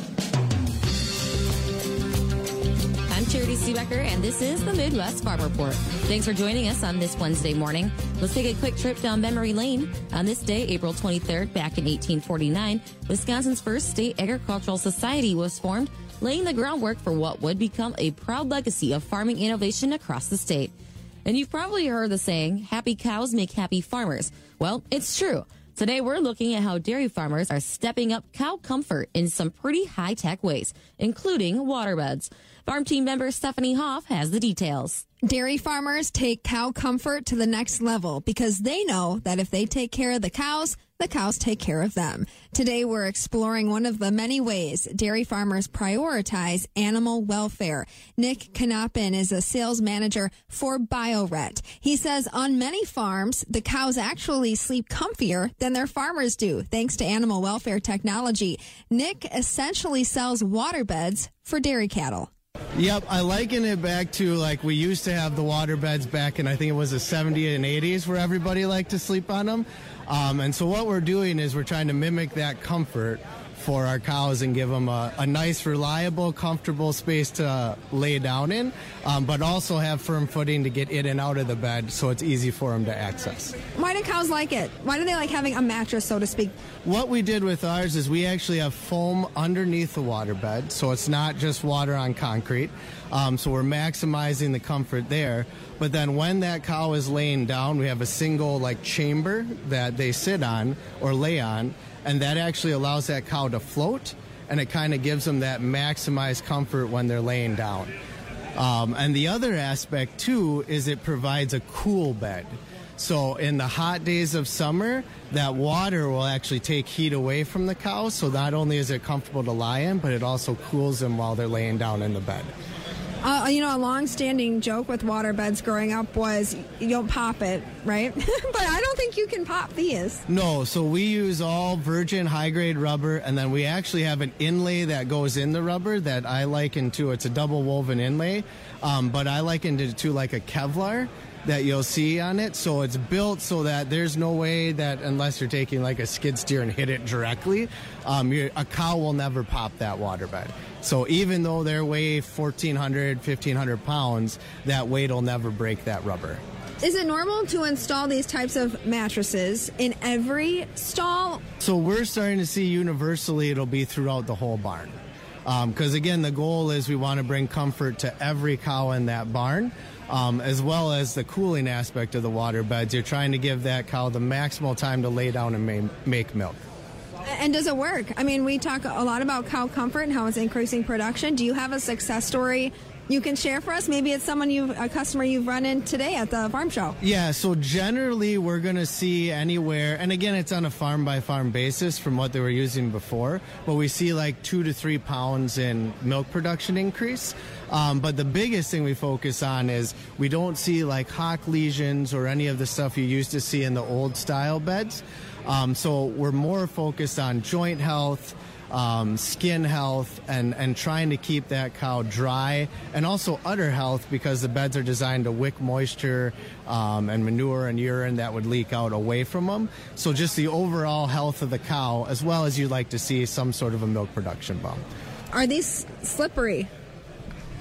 I'm Charity Seebecker, and this is the Midwest Farm Report. Thanks for joining us on this Wednesday morning. Let's take a quick trip down memory lane. On this day, April twenty-third, back in eighteen forty-nine, Wisconsin's first state agricultural society was formed, laying the groundwork for what would become a proud legacy of farming innovation across the state. And you've probably heard the saying, happy cows make happy farmers. Well, it's true. Today, we're looking at how dairy farmers are stepping up cow comfort in some pretty high-tech ways, including waterbeds. Farm team member Stephanie Hoff has the details. Dairy farmers take cow comfort to the next level because they know that if they take care of the cows, the cows take care of them. Today, we're exploring one of the many ways dairy farmers prioritize animal welfare. Nick Knopin is a sales manager for BioRet. He says on many farms, the cows actually sleep comfier than their farmers do, thanks to animal welfare technology. Nick essentially sells waterbeds for dairy cattle. Yep, I liken it back to like we used to have the water beds back in I think it was the seventies and eighties where everybody liked to sleep on them. Um, and so what we're doing is we're trying to mimic that comfort for our cows and give them a, a nice, reliable, comfortable space to lay down in, um, but also have firm footing to get in and out of the bed so it's easy for them to access. Why do cows like it? Why do they like having a mattress, so to speak? What we did with ours is we actually have foam underneath the water bed, so it's not just water on concrete. Um, so we're maximizing the comfort there. But then when that cow is laying down, we have a single like chamber that they sit on or lay on, and that actually allows that cow to float, and it kind of gives them that maximized comfort when they're laying down. Um, and the other aspect, too, is it provides a cool bed. So in the hot days of summer, that water will actually take heat away from the cow, so not only is it comfortable to lie in, but it also cools them while they're laying down in the bed. Uh, you know, a long-standing joke with water beds growing up was you don't pop it, right? But I don't think you can pop these. No, so we use all virgin high-grade rubber, and then we actually have an inlay that goes in the rubber that I liken to. It's a double woven inlay, um, but I likened it to like a Kevlar that you'll see on it. So it's built so that there's no way that unless you're taking like a skid steer and hit it directly, um, a cow will never pop that water bed. So even though they weigh fourteen hundred, fifteen hundred pounds, that weight will never break that rubber. Is it normal to install these types of mattresses in every stall? So we're starting to see universally it'll be throughout the whole barn. Because um, again, the goal is we want to bring comfort to every cow in that barn. Um, as well as the cooling aspect of the water beds. You're trying to give that cow the maximal time to lay down and ma- make milk. And does it work? I mean, we talk a lot about cow comfort and how it's increasing production. Do you have a success story you can share for us? Maybe it's someone you've, a customer you've run in today at the farm show. Yeah, so generally we're going to see anywhere, and again, it's on a farm by farm basis from what they were using before, but we see like two to three pounds in milk production increase. Um, but the biggest thing we focus on is we don't see like hock lesions or any of the stuff you used to see in the old style beds. Um, so we're more focused on joint health, Um, skin health, and, and trying to keep that cow dry, and also udder health because the beds are designed to wick moisture um, and manure and urine that would leak out away from them. So just the overall health of the cow, as well as you'd like to see some sort of a milk production bump. Are these slippery?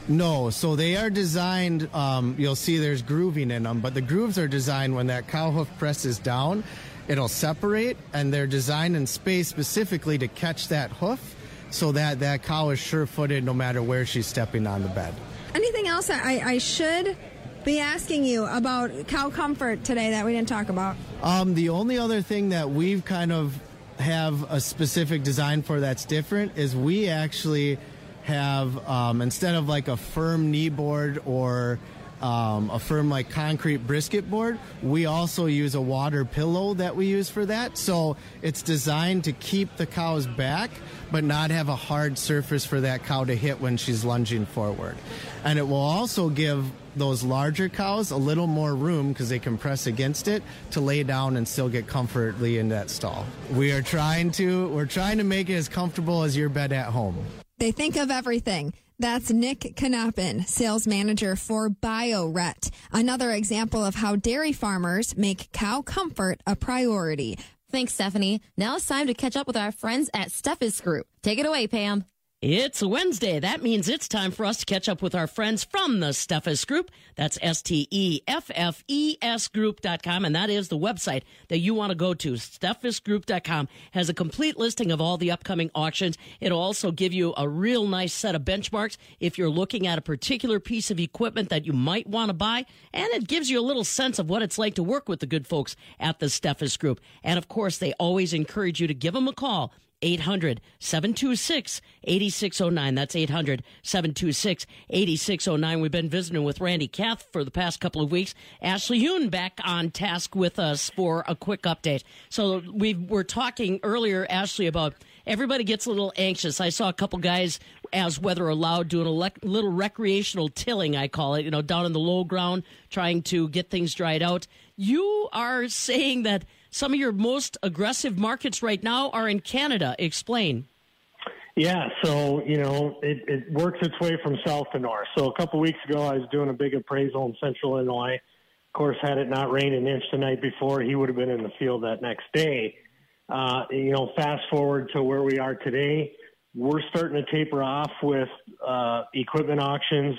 No, so they are designed, um, you'll see there's grooving in them, but the grooves are designed when that cow hoof presses down, it'll separate, and they're designed in space specifically to catch that hoof so that that cow is sure-footed no matter where she's stepping on the bed. Anything else I, I should be asking you about cow comfort today that we didn't talk about? Um, the only other thing that we've kind of have a specific design for that's different is we actually have, um, instead of like a firm knee board or um, a firm like concrete brisket board, we also use a water pillow that we use for that. So it's designed to keep the cow's back but not have a hard surface for that cow to hit when she's lunging forward. And it will also give those larger cows a little more room because they can press against it to lay down and still get comfortably in that stall. We are trying to, we're trying to make it as comfortable as your bed at home. They think of everything. That's Nick Knopin, sales manager for BioRet. Another example of how dairy farmers make cow comfort a priority. Thanks, Stephanie. Now it's time to catch up with our friends at Steffes Group. Take it away, Pam. It's Wednesday. That means it's time for us to catch up with our friends from the Steffes Group. That's S T E F F E S group dot com, and that is the website that you want to go to. Steffes group dot com has a complete listing of all the upcoming auctions. It'll also give you a real nice set of benchmarks if you're looking at a particular piece of equipment that you might want to buy, and it gives you a little sense of what it's like to work with the good folks at the Steffes Group. And, of course, they always encourage you to give them a call. eight hundred, seven two six, eight six zero nine. That's eight hundred, seven two six, eight six zero nine. We've been visiting with Randy Kath for the past couple of weeks. Ashley Hune back on task with us for a quick update. So we were talking earlier, Ashley, about everybody gets a little anxious. I saw a couple guys, as weather allowed, doing a le- little recreational tilling, I call it, you know, down in the low ground, trying to get things dried out. You are saying that some of your most aggressive markets right now are in Canada. Explain. Yeah, so, you know, it, it works its way from south to north. So a couple weeks ago, I was doing a big appraisal in central Illinois. Of course, had it not rained an inch the night before, he would have been in the field that next day. Uh, you know, fast forward to where we are today, we're starting to taper off with uh, equipment auctions,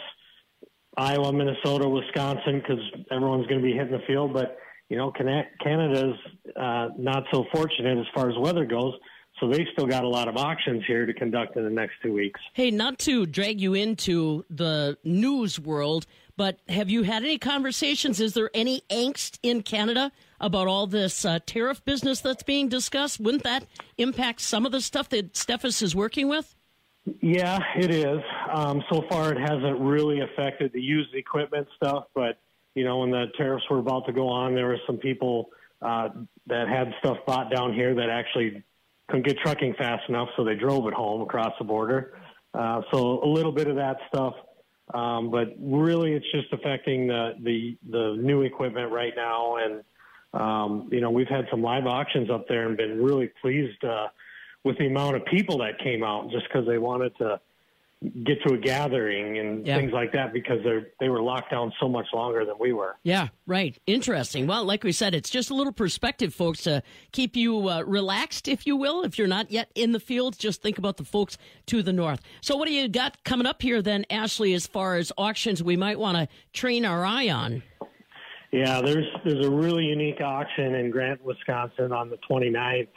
Iowa, Minnesota, Wisconsin, because everyone's going to be hitting the field. But you know, Canada's uh, not so fortunate as far as weather goes, so they've still got a lot of auctions here to conduct in the next two weeks. Hey, not to drag you into the news world, but have you had any conversations? Is there any angst in Canada about all this uh, tariff business that's being discussed? Wouldn't that impact some of the stuff that Steffes is working with? Yeah, it is. Um, so far, it hasn't really affected the used equipment stuff, but you know, when the tariffs were about to go on, there were some people uh, that had stuff bought down here that actually couldn't get trucking fast enough, so they drove it home across the border. Uh, so a little bit of that stuff, um, but really it's just affecting the, the, the new equipment right now. And, um, you know, we've had some live auctions up there and been really pleased uh, with the amount of people that came out just because they wanted to get to a gathering and yeah. things like that because they they were locked down so much longer than we were. Yeah, right. Interesting. Well, like we said, it's just a little perspective, folks, to keep you uh, relaxed, if you will. If you're not yet in the field, just think about the folks to the north. So what do you got coming up here then, Ashley, as far as auctions we might want to train our eye on? Yeah, there's there's a really unique auction in Grant, Wisconsin on the twenty-ninth.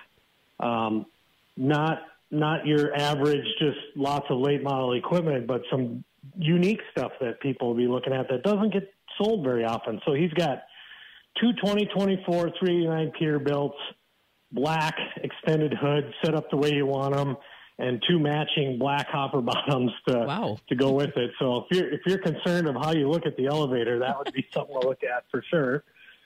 Um, not Not your average, just lots of late model equipment, but some unique stuff that people will be looking at that doesn't get sold very often. So he's got two twenty twenty-four three eighty-nine Peterbilts, black extended hood, set up the way you want them, and two matching black hopper bottoms to wow. to go with it. So if you're if you're concerned of how you look at the elevator, that would be something to look at for sure.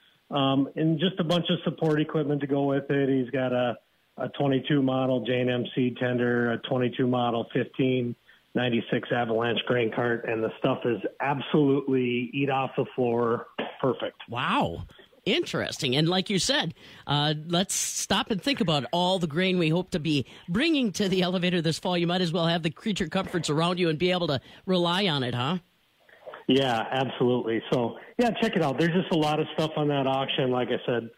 Um, and just a bunch of support equipment to go with it. He's got a a twenty-two model Jane M C tender, a twenty-two model fifteen ninety-six Avalanche grain cart, and the stuff is absolutely eat off the floor perfect. Wow. Interesting. And like you said, uh, let's stop and think about all the grain we hope to be bringing to the elevator this fall. You might as well have the creature comforts around you and be able to rely on it, huh? Yeah, absolutely. So, yeah, check it out. There's just a lot of stuff on that auction. Like I said,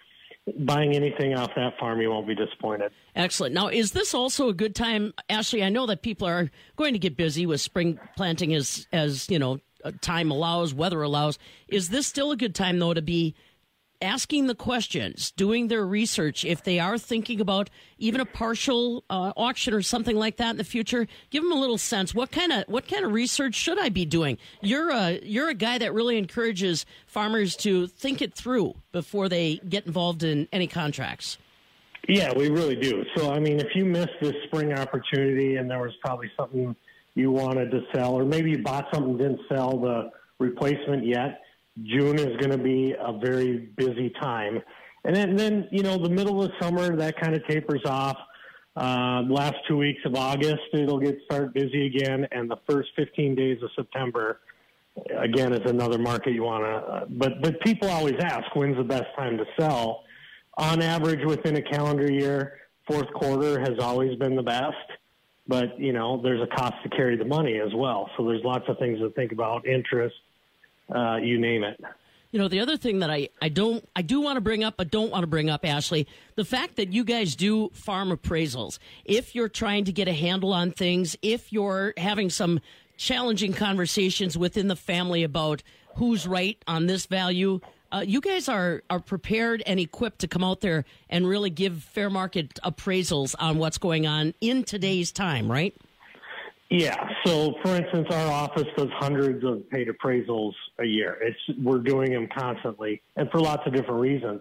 buying anything off that farm, you won't be disappointed. Excellent. Now, is this also a good time, Ashley? I know that people are going to get busy with spring planting as, as you know, time allows, weather allows. Is this still a good time, though, to be asking the questions, doing their research? If they are thinking about even a partial uh, auction or something like that in the future, give them a little sense. What kind of what kind of research should I be doing? You're a you're a guy that really encourages farmers to think it through before they get involved in any contracts. Yeah, we really do. So, I mean, if you missed this spring opportunity and there was probably something you wanted to sell, or maybe you bought something and didn't sell the replacement yet, June is going to be a very busy time. And then, then, you know, the middle of the summer, that kind of tapers off. Uh, last two weeks of August, it'll get start busy again. And the first fifteen days of September, again, is another market you want to, uh, but, but people always ask, when's the best time to sell? On average, within a calendar year, fourth quarter has always been the best. But, you know, there's a cost to carry the money as well. So there's lots of things to think about, interest, Uh, you name it. You know, the other thing that I, I don't I do want to bring up, but don't want to bring up, Ashley, the fact that you guys do farm appraisals. If you're trying to get a handle on things, if you're having some challenging conversations within the family about who's right on this value, uh, you guys are, are prepared and equipped to come out there and really give fair market appraisals on what's going on in today's time, right? Yeah. So, for instance, our office does hundreds of paid appraisals a year. It's we're doing them constantly, and for lots of different reasons.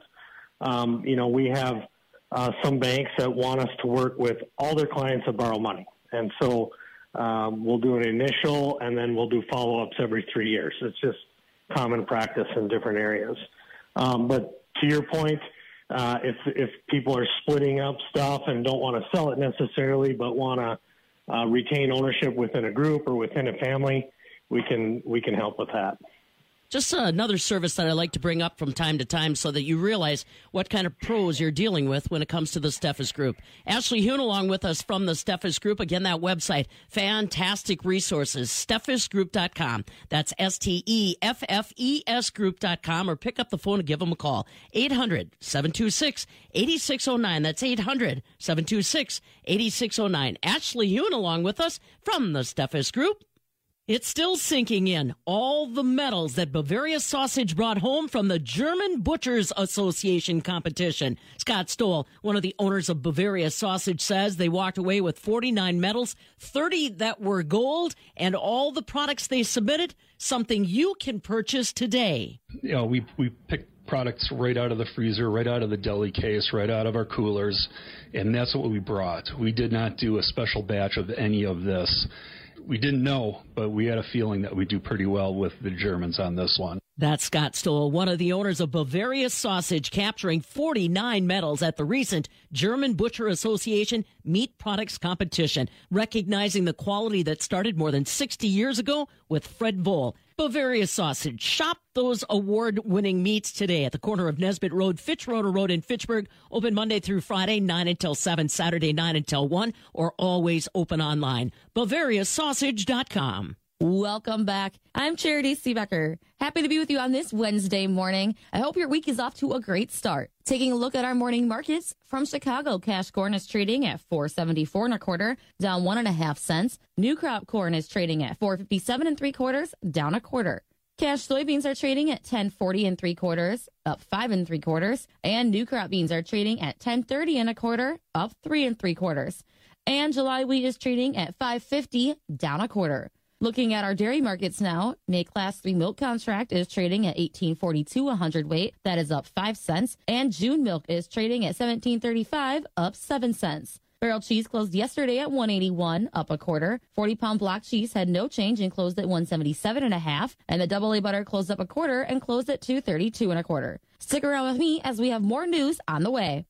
Um, you know, we have uh, some banks that want us to work with all their clients that borrow money, and so um, we'll do an initial, and then we'll do follow-ups every three years. It's just common practice in different areas. Um, but to your point, uh, if if people are splitting up stuff and don't want to sell it necessarily, but want to Uh, retain ownership within a group or within a family, we can we can help with that. Just another service that I like to bring up from time to time so that you realize what kind of pros you're dealing with when it comes to the Steffes Group. Ashley Hune along with us from the Steffes Group. Again, that website, fantastic resources, steffes group dot com. That's S T E F F E S group dot com, or pick up the phone and give them a call. eight hundred, seven two six, eight six zero nine. That's eight hundred, seven two six, eight six zero nine. Ashley Hune along with us from the Steffes Group. It's still sinking in. All the medals that Bavaria Sausage brought home from the German Butchers Association competition. Scott Stoll, one of the owners of Bavaria Sausage, says they walked away with forty-nine medals, thirty that were gold, and all the products they submitted, something you can purchase today. You know, we, we picked products right out of the freezer, right out of the deli case, right out of our coolers, and that's what we brought. We did not do a special batch of any of this. We didn't know, but we had a feeling that we'd do pretty well with the Germans on this one. That's Scott Stoll, one of the owners of Bavaria Sausage, capturing forty-nine medals at the recent German Butcher Association Meat Products Competition, recognizing the quality that started more than sixty years ago with Fred Voll. Bavaria Sausage. Shop those award-winning meats today at the corner of Nesbitt Road, Fitzroder Road in Fitchburg. Open Monday through Friday, nine until seven, Saturday, nine until one, or always open online. Bavaria Sausage dot com. Welcome back. I'm Charity Seebecker. Happy to be with you on this Wednesday morning. I hope your week is off to a great start. Taking a look at our morning markets, from Chicago, cash corn is trading at four seventy-four and a quarter, down one and a half cents. New crop corn is trading at four fifty-seven and three quarters, down a quarter. Cash soybeans are trading at ten forty and three quarters, up five and three quarters. And new crop beans are trading at ten thirty and a quarter, up three and three quarters. And July wheat is trading at five fifty, down a quarter. Looking at our dairy markets now, May Class three milk contract is trading at eighteen forty-two a hundredweight. That is up five cents. And June milk is trading at seventeen thirty-five, up seven cents. Barrel cheese closed yesterday at one eighty-one, up a quarter. forty-pound block cheese had no change and closed at one seventy-seven and a half. And the double A butter closed up a quarter and closed at two thirty-two and a quarter. Stick around with me as we have more news on the way.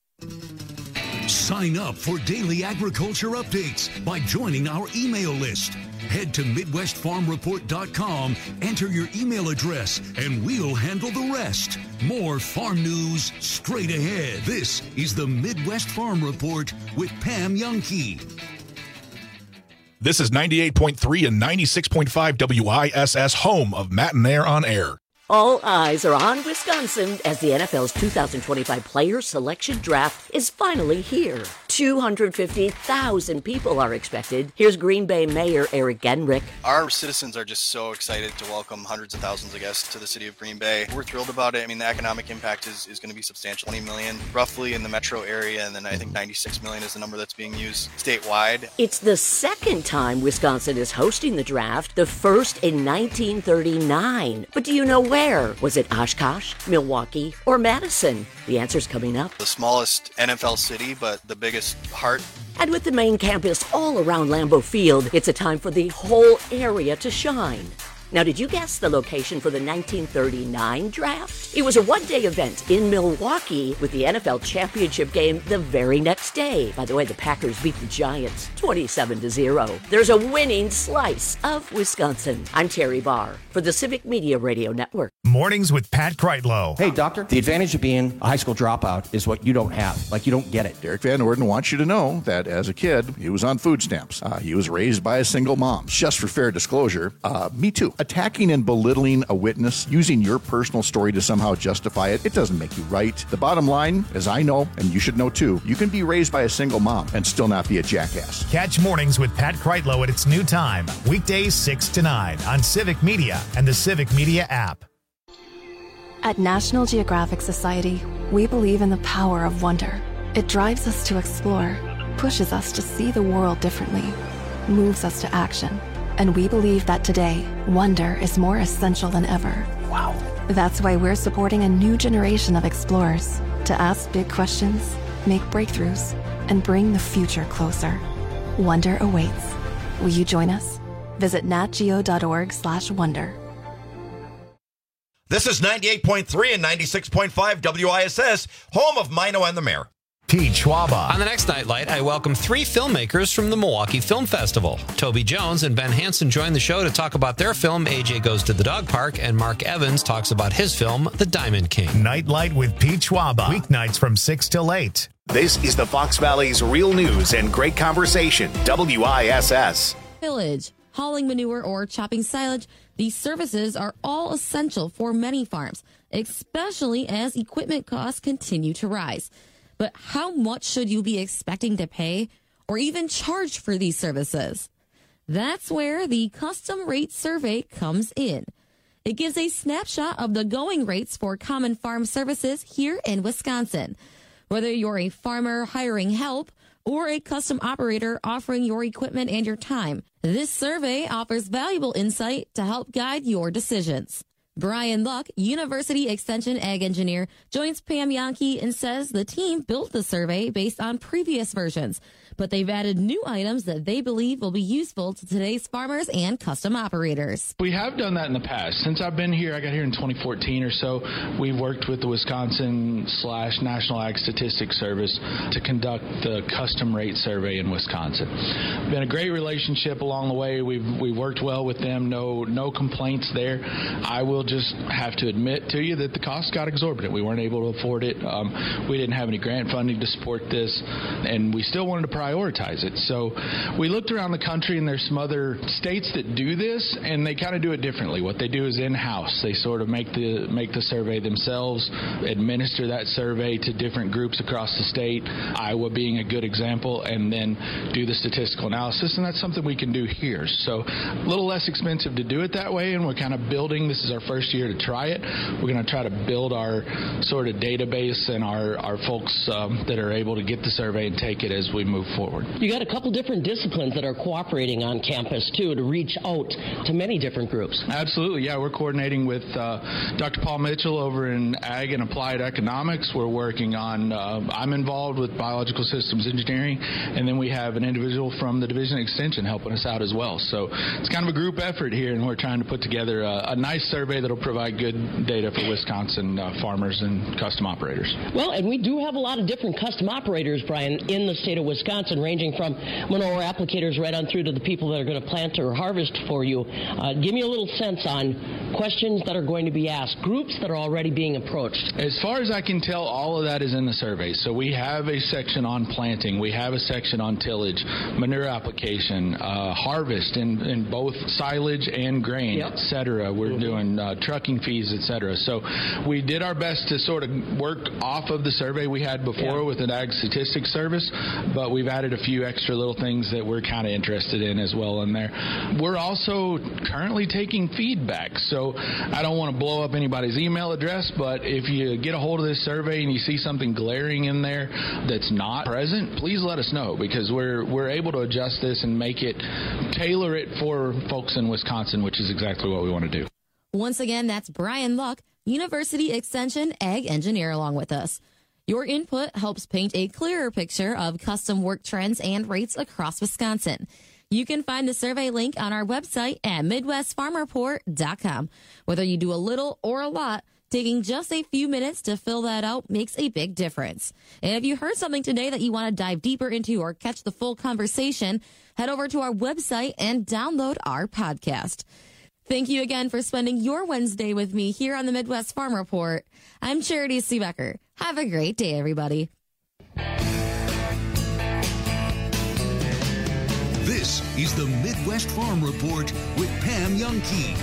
Sign up for daily agriculture updates by joining our email list. Head to Midwest Farm Report dot com, enter your email address, and we'll handle the rest. More farm news straight ahead. This is the Midwest Farm Report with Pam Youngkey. This is ninety-eight point three and ninety-six point five W I S S, home of Matt and Air on Air. All eyes are on Wisconsin as the N F L's two thousand twenty-five Player Selection Draft is finally here. two hundred fifty thousand people are expected. Here's Green Bay Mayor Eric Genrich. Our citizens are just so excited to welcome hundreds of thousands of guests to the city of Green Bay. We're thrilled about it. I mean, the economic impact is, is going to be substantial. twenty million roughly in the metro area, and then I think ninety-six million is the number that's being used statewide. It's the second time Wisconsin is hosting the draft, the first in nineteen thirty-nine. But do you know where? Was it Oshkosh, Milwaukee, or Madison? The answer's coming up. The smallest N F L city, but the biggest heart. And with the main campus all around Lambeau Field, it's a time for the whole area to shine. Now, did you guess the location for the nineteen thirty-nine draft? It was a one-day event in Milwaukee with the N F L championship game the very next day. By the way, the Packers beat the Giants twenty-seven to zero. There's a winning slice of Wisconsin. I'm Terry Barr for the Civic Media Radio Network. Mornings with Pat Kreitlow. Hey, doctor, the advantage of being a high school dropout is what you don't have. Like, you don't get it. Derek Van Orden wants you to know that as a kid, he was on food stamps. Uh, he was raised by a single mom. Just for fair disclosure, uh, me too. Attacking and belittling a witness, using your personal story to somehow justify it, it doesn't make you right. The bottom line, as I know, and you should know too, you can be raised by a single mom and still not be a jackass. Catch Mornings with Pat Kreitlow at its new time, weekdays six to nine on Civic Media and the Civic Media app. At National Geographic Society, we believe in the power of wonder. It drives us to explore, pushes us to see the world differently, moves us to action. And we believe that today, wonder is more essential than ever. Wow. That's why we're supporting a new generation of explorers to ask big questions, make breakthroughs, and bring the future closer. Wonder awaits. Will you join us? Visit natgeo.org slash wonder. This is ninety-eight point three and ninety-six point five W I S S, home of Mino and the Mayor. Pete Schwaba. On the next Nightlight, I welcome three filmmakers from the Milwaukee Film Festival. Toby Jones and Ben Hansen join the show to talk about their film, A J Goes to the Dog Park, and Mark Evans talks about his film, The Diamond King. Nightlight with Pete Schwaba. Weeknights from six till eight. This is the Fox Valley's real news and great conversation, W I S S. Village, hauling manure, or chopping silage, these services are all essential for many farms, especially as equipment costs continue to rise. But how much should you be expecting to pay or even charge for these services? That's where the custom rate survey comes in. It gives a snapshot of the going rates for common farm services here in Wisconsin. Whether you're a farmer hiring help or a custom operator offering your equipment and your time, this survey offers valuable insight to help guide your decisions. Brian Luck, University Extension Ag Engineer, joins Pam Yankee and says the team built the survey based on previous versions, but they've added new items that they believe will be useful to today's farmers and custom operators. We have done that in the past. Since I've been here, I got here in twenty fourteen or so, we've worked with the Wisconsin slash National Ag Statistics Service to conduct the custom rate survey in Wisconsin. Been a great relationship along the way. We've we worked well with them. No no complaints there. I will just have to admit to you that the cost got exorbitant. We weren't able to afford it. Um, we didn't have any grant funding to support this, and we still wanted to prioritize it. So we looked around the country, and there's some other states that do this, and they kind of do it differently. What they do is in-house. They sort of make the make the survey themselves, administer that survey to different groups across the state, Iowa being a good example, and then do the statistical analysis, and that's something we can do here. So a little less expensive to do it that way, and we're kind of building. This is our first year to try it. We're going to try to build our sort of database and our, our folks um, that are able to get the survey and take it as we move forward. You got a couple different disciplines that are cooperating on campus, too, to reach out to many different groups. Absolutely, yeah. We're coordinating with uh, Doctor Paul Mitchell over in Ag and Applied Economics. We're working on, uh, I'm involved with Biological Systems Engineering, and then we have an individual from the Division of Extension helping us out as well. So it's kind of a group effort here, and we're trying to put together a, a nice survey that'll provide good data for Wisconsin uh, farmers and custom operators. Well, and we do have a lot of different custom operators, Brian, in the state of Wisconsin, ranging from manure applicators right on through to the people that are going to plant or harvest for you. Uh, give me a little sense on questions that are going to be asked, groups that are already being approached. As far as I can tell, all of that is in the survey. So we have a section on planting. We have a section on tillage, manure application, uh, harvest in, in both silage and grain, yep. et cetera. We're mm-hmm. doing uh, uh, trucking fees, et cetera. So we did our best to sort of work off of the survey we had before yeah. with an Ag Statistics Service, but we've added a few extra little things that we're kind of interested in as well in there. We're also currently taking feedback, so I don't want to blow up anybody's email address, but if you get a hold of this survey and you see something glaring in there that's not present, please let us know, because we're we're able to adjust this and make it, tailor it for folks in Wisconsin, which is exactly what we want to do. Once again, that's Brian Luck, University Extension Ag Engineer, along with us. Your input helps paint a clearer picture of custom work trends and rates across Wisconsin. You can find the survey link on our website at midwest farm report dot com. Whether you do a little or a lot, taking just a few minutes to fill that out makes a big difference. And if you heard something today that you want to dive deeper into or catch the full conversation, head over to our website and download our podcast. Thank you again for spending your Wednesday with me here on the Midwest Farm Report. I'm Charity Seebecker. Have a great day, everybody. This is the Midwest Farm Report with Pam Youngkey.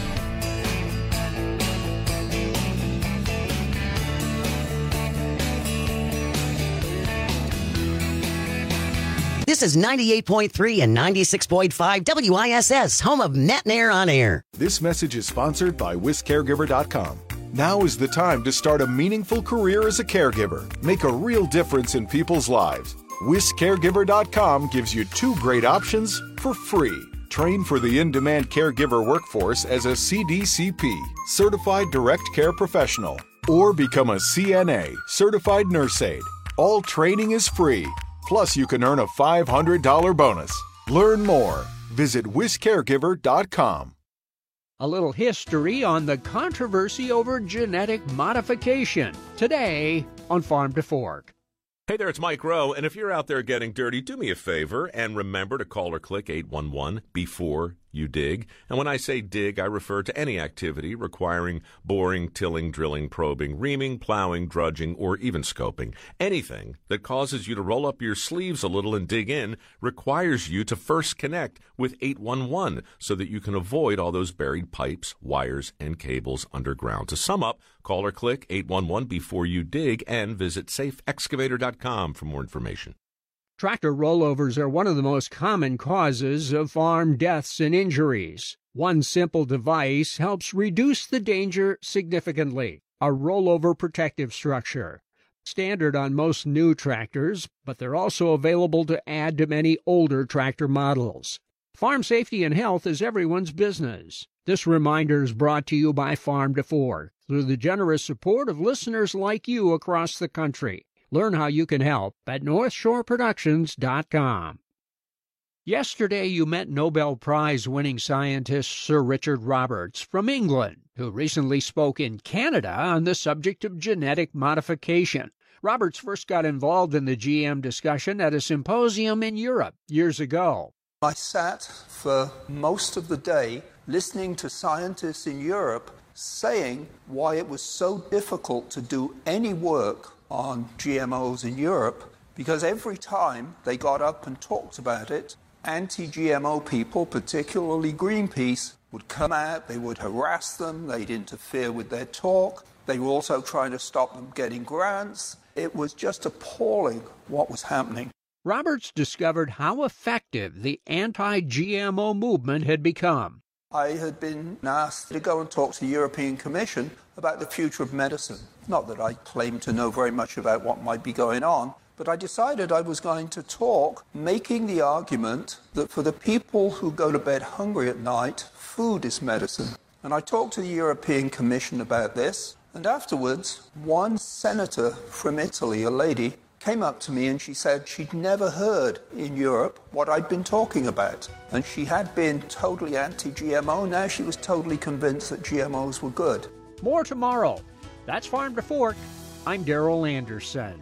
This is ninety-eight point three and ninety-six point five W I S S, home of Net and Air on Air. This message is sponsored by Wisc Caregiver dot com. Now is the time to start a meaningful career as a caregiver. Make a real difference in people's lives. Wisc Caregiver dot com gives you two great options for free. Train for the in-demand caregiver workforce as a C D C P, Certified Direct Care Professional, or become a C N A, Certified Nurse Aide. All training is free. Plus, you can earn a five hundred dollars bonus. Learn more. Visit Wisc Caregiver dot com. A little history on the controversy over genetic modification. Today on Farm to Fork. Hey there, it's Mike Rowe, and if you're out there getting dirty, do me a favor and remember to call or click eight one one before you dig. And when I say dig, I refer to any activity requiring boring, tilling, drilling, probing, reaming, plowing, drudging, or even scoping. Anything that causes you to roll up your sleeves a little and dig in requires you to first connect with eight one one so that you can avoid all those buried pipes, wires, and cables underground. To sum up, call or click eight one one before you dig and visit safe excavator dot com for more information. Tractor rollovers are one of the most common causes of farm deaths and injuries. One simple device helps reduce the danger significantly. A rollover protective structure. Standard on most new tractors, but they're also available to add to many older tractor models. Farm safety and health is everyone's business. This reminder is brought to you by Farm to Fork through the generous support of listeners like you across the country. Learn how you can help at north shore productions dot com. Yesterday, you met Nobel Prize-winning scientist Sir Richard Roberts from England, who recently spoke in Canada on the subject of genetic modification. Roberts first got involved in the G M discussion at a symposium in Europe years ago. I sat for most of the day listening to scientists in Europe saying why it was so difficult to do any work on G M Os in Europe, because every time they got up and talked about it, anti-G M O people, particularly Greenpeace, would come out, they would harass them, they'd interfere with their talk, they were also trying to stop them getting grants. It was just appalling what was happening. Roberts discovered how effective the anti-G M O movement had become. I had been asked to go and talk to the European Commission about the future of medicine. Not that I claim to know very much about what might be going on, but I decided I was going to talk making the argument that for the people who go to bed hungry at night, food is medicine. And I talked to the European Commission about this, and afterwards, one senator from Italy, a lady, came up to me and she said she'd never heard in Europe what I'd been talking about. And she had been totally anti-G M O. Now she was totally convinced that G M Os were good. More tomorrow. That's Farm to Fork. I'm Darrell Anderson.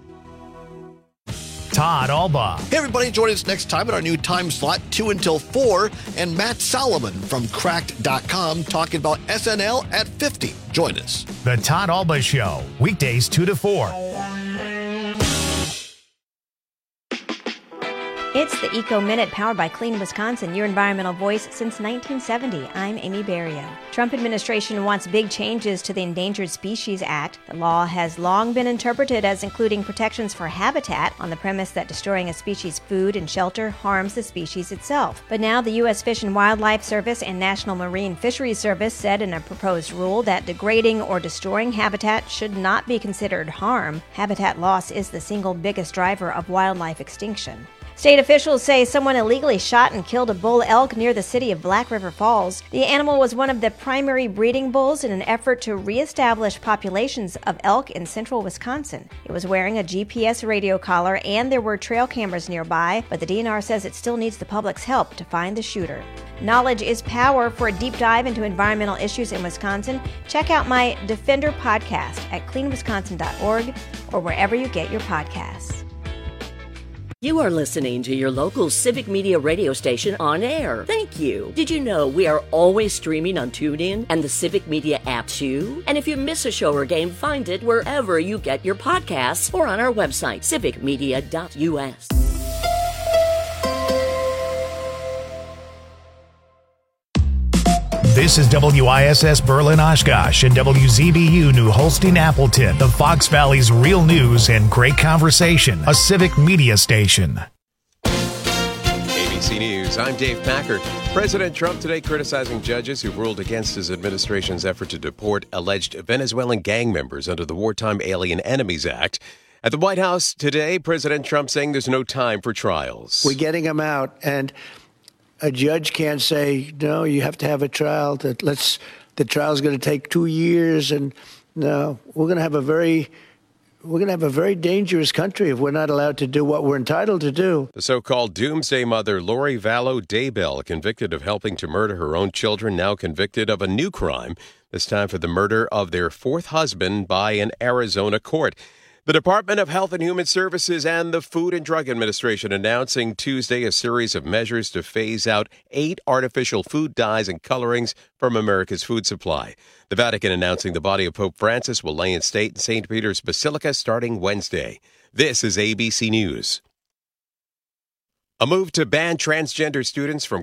Todd Alba. Hey, everybody, join us next time at our new time slot, two until four, and Matt Solomon from cracked dot com talking about S N L at fifty. Join us. The Todd Alba Show, weekdays two to four. It's the Eco Minute powered by Clean Wisconsin, your environmental voice since nineteen seventy. I'm Amy Barrio. Trump administration wants big changes to the Endangered Species Act. The law has long been interpreted as including protections for habitat on the premise that destroying a species' food and shelter harms the species itself. But now the U S Fish and Wildlife Service and National Marine Fisheries Service said in a proposed rule that degrading or destroying habitat should not be considered harm. Habitat loss is the single biggest driver of wildlife extinction. State officials say someone illegally shot and killed a bull elk near the city of Black River Falls. The animal was one of the primary breeding bulls in an effort to reestablish populations of elk in central Wisconsin. It was wearing a G P S radio collar and there were trail cameras nearby, but the D N R says it still needs the public's help to find the shooter. Knowledge is power. For a deep dive into environmental issues in Wisconsin, check out my Defender podcast at clean wisconsin dot org or wherever you get your podcasts. You are listening to your local Civic Media radio station on air. Thank you. Did you know we are always streaming on TuneIn and the Civic Media app too? And if you miss a show or game, find it wherever you get your podcasts or on our website, civic media dot u s. This is W I S S Berlin Oshkosh and W Z B U New Holstein Appleton, the Fox Valley's real news and great conversation, a civic media station. A B C News, I'm Dave Packard. President Trump today criticizing judges who ruled against his administration's effort to deport alleged Venezuelan gang members under the Wartime Alien Enemies Act. At the White House today, President Trump saying there's no time for trials. We're getting them out, and a judge can't say, no, you have to have a trial. That let's the trial's going to take two years, and no, we're going to have a very we're going to have a very dangerous country if we're not allowed to do what we're entitled to do. The so-called doomsday mother, Lori Vallow Daybell, convicted of helping to murder her own children, now convicted of a new crime, this time for the murder of their fourth husband by an Arizona court. The Department of Health and Human Services and the Food and Drug Administration announcing Tuesday a series of measures to phase out eight artificial food dyes and colorings from America's food supply. The Vatican announcing the body of Pope Francis will lay in state in Saint Peter's Basilica starting Wednesday. This is A B C News. A move to ban transgender students from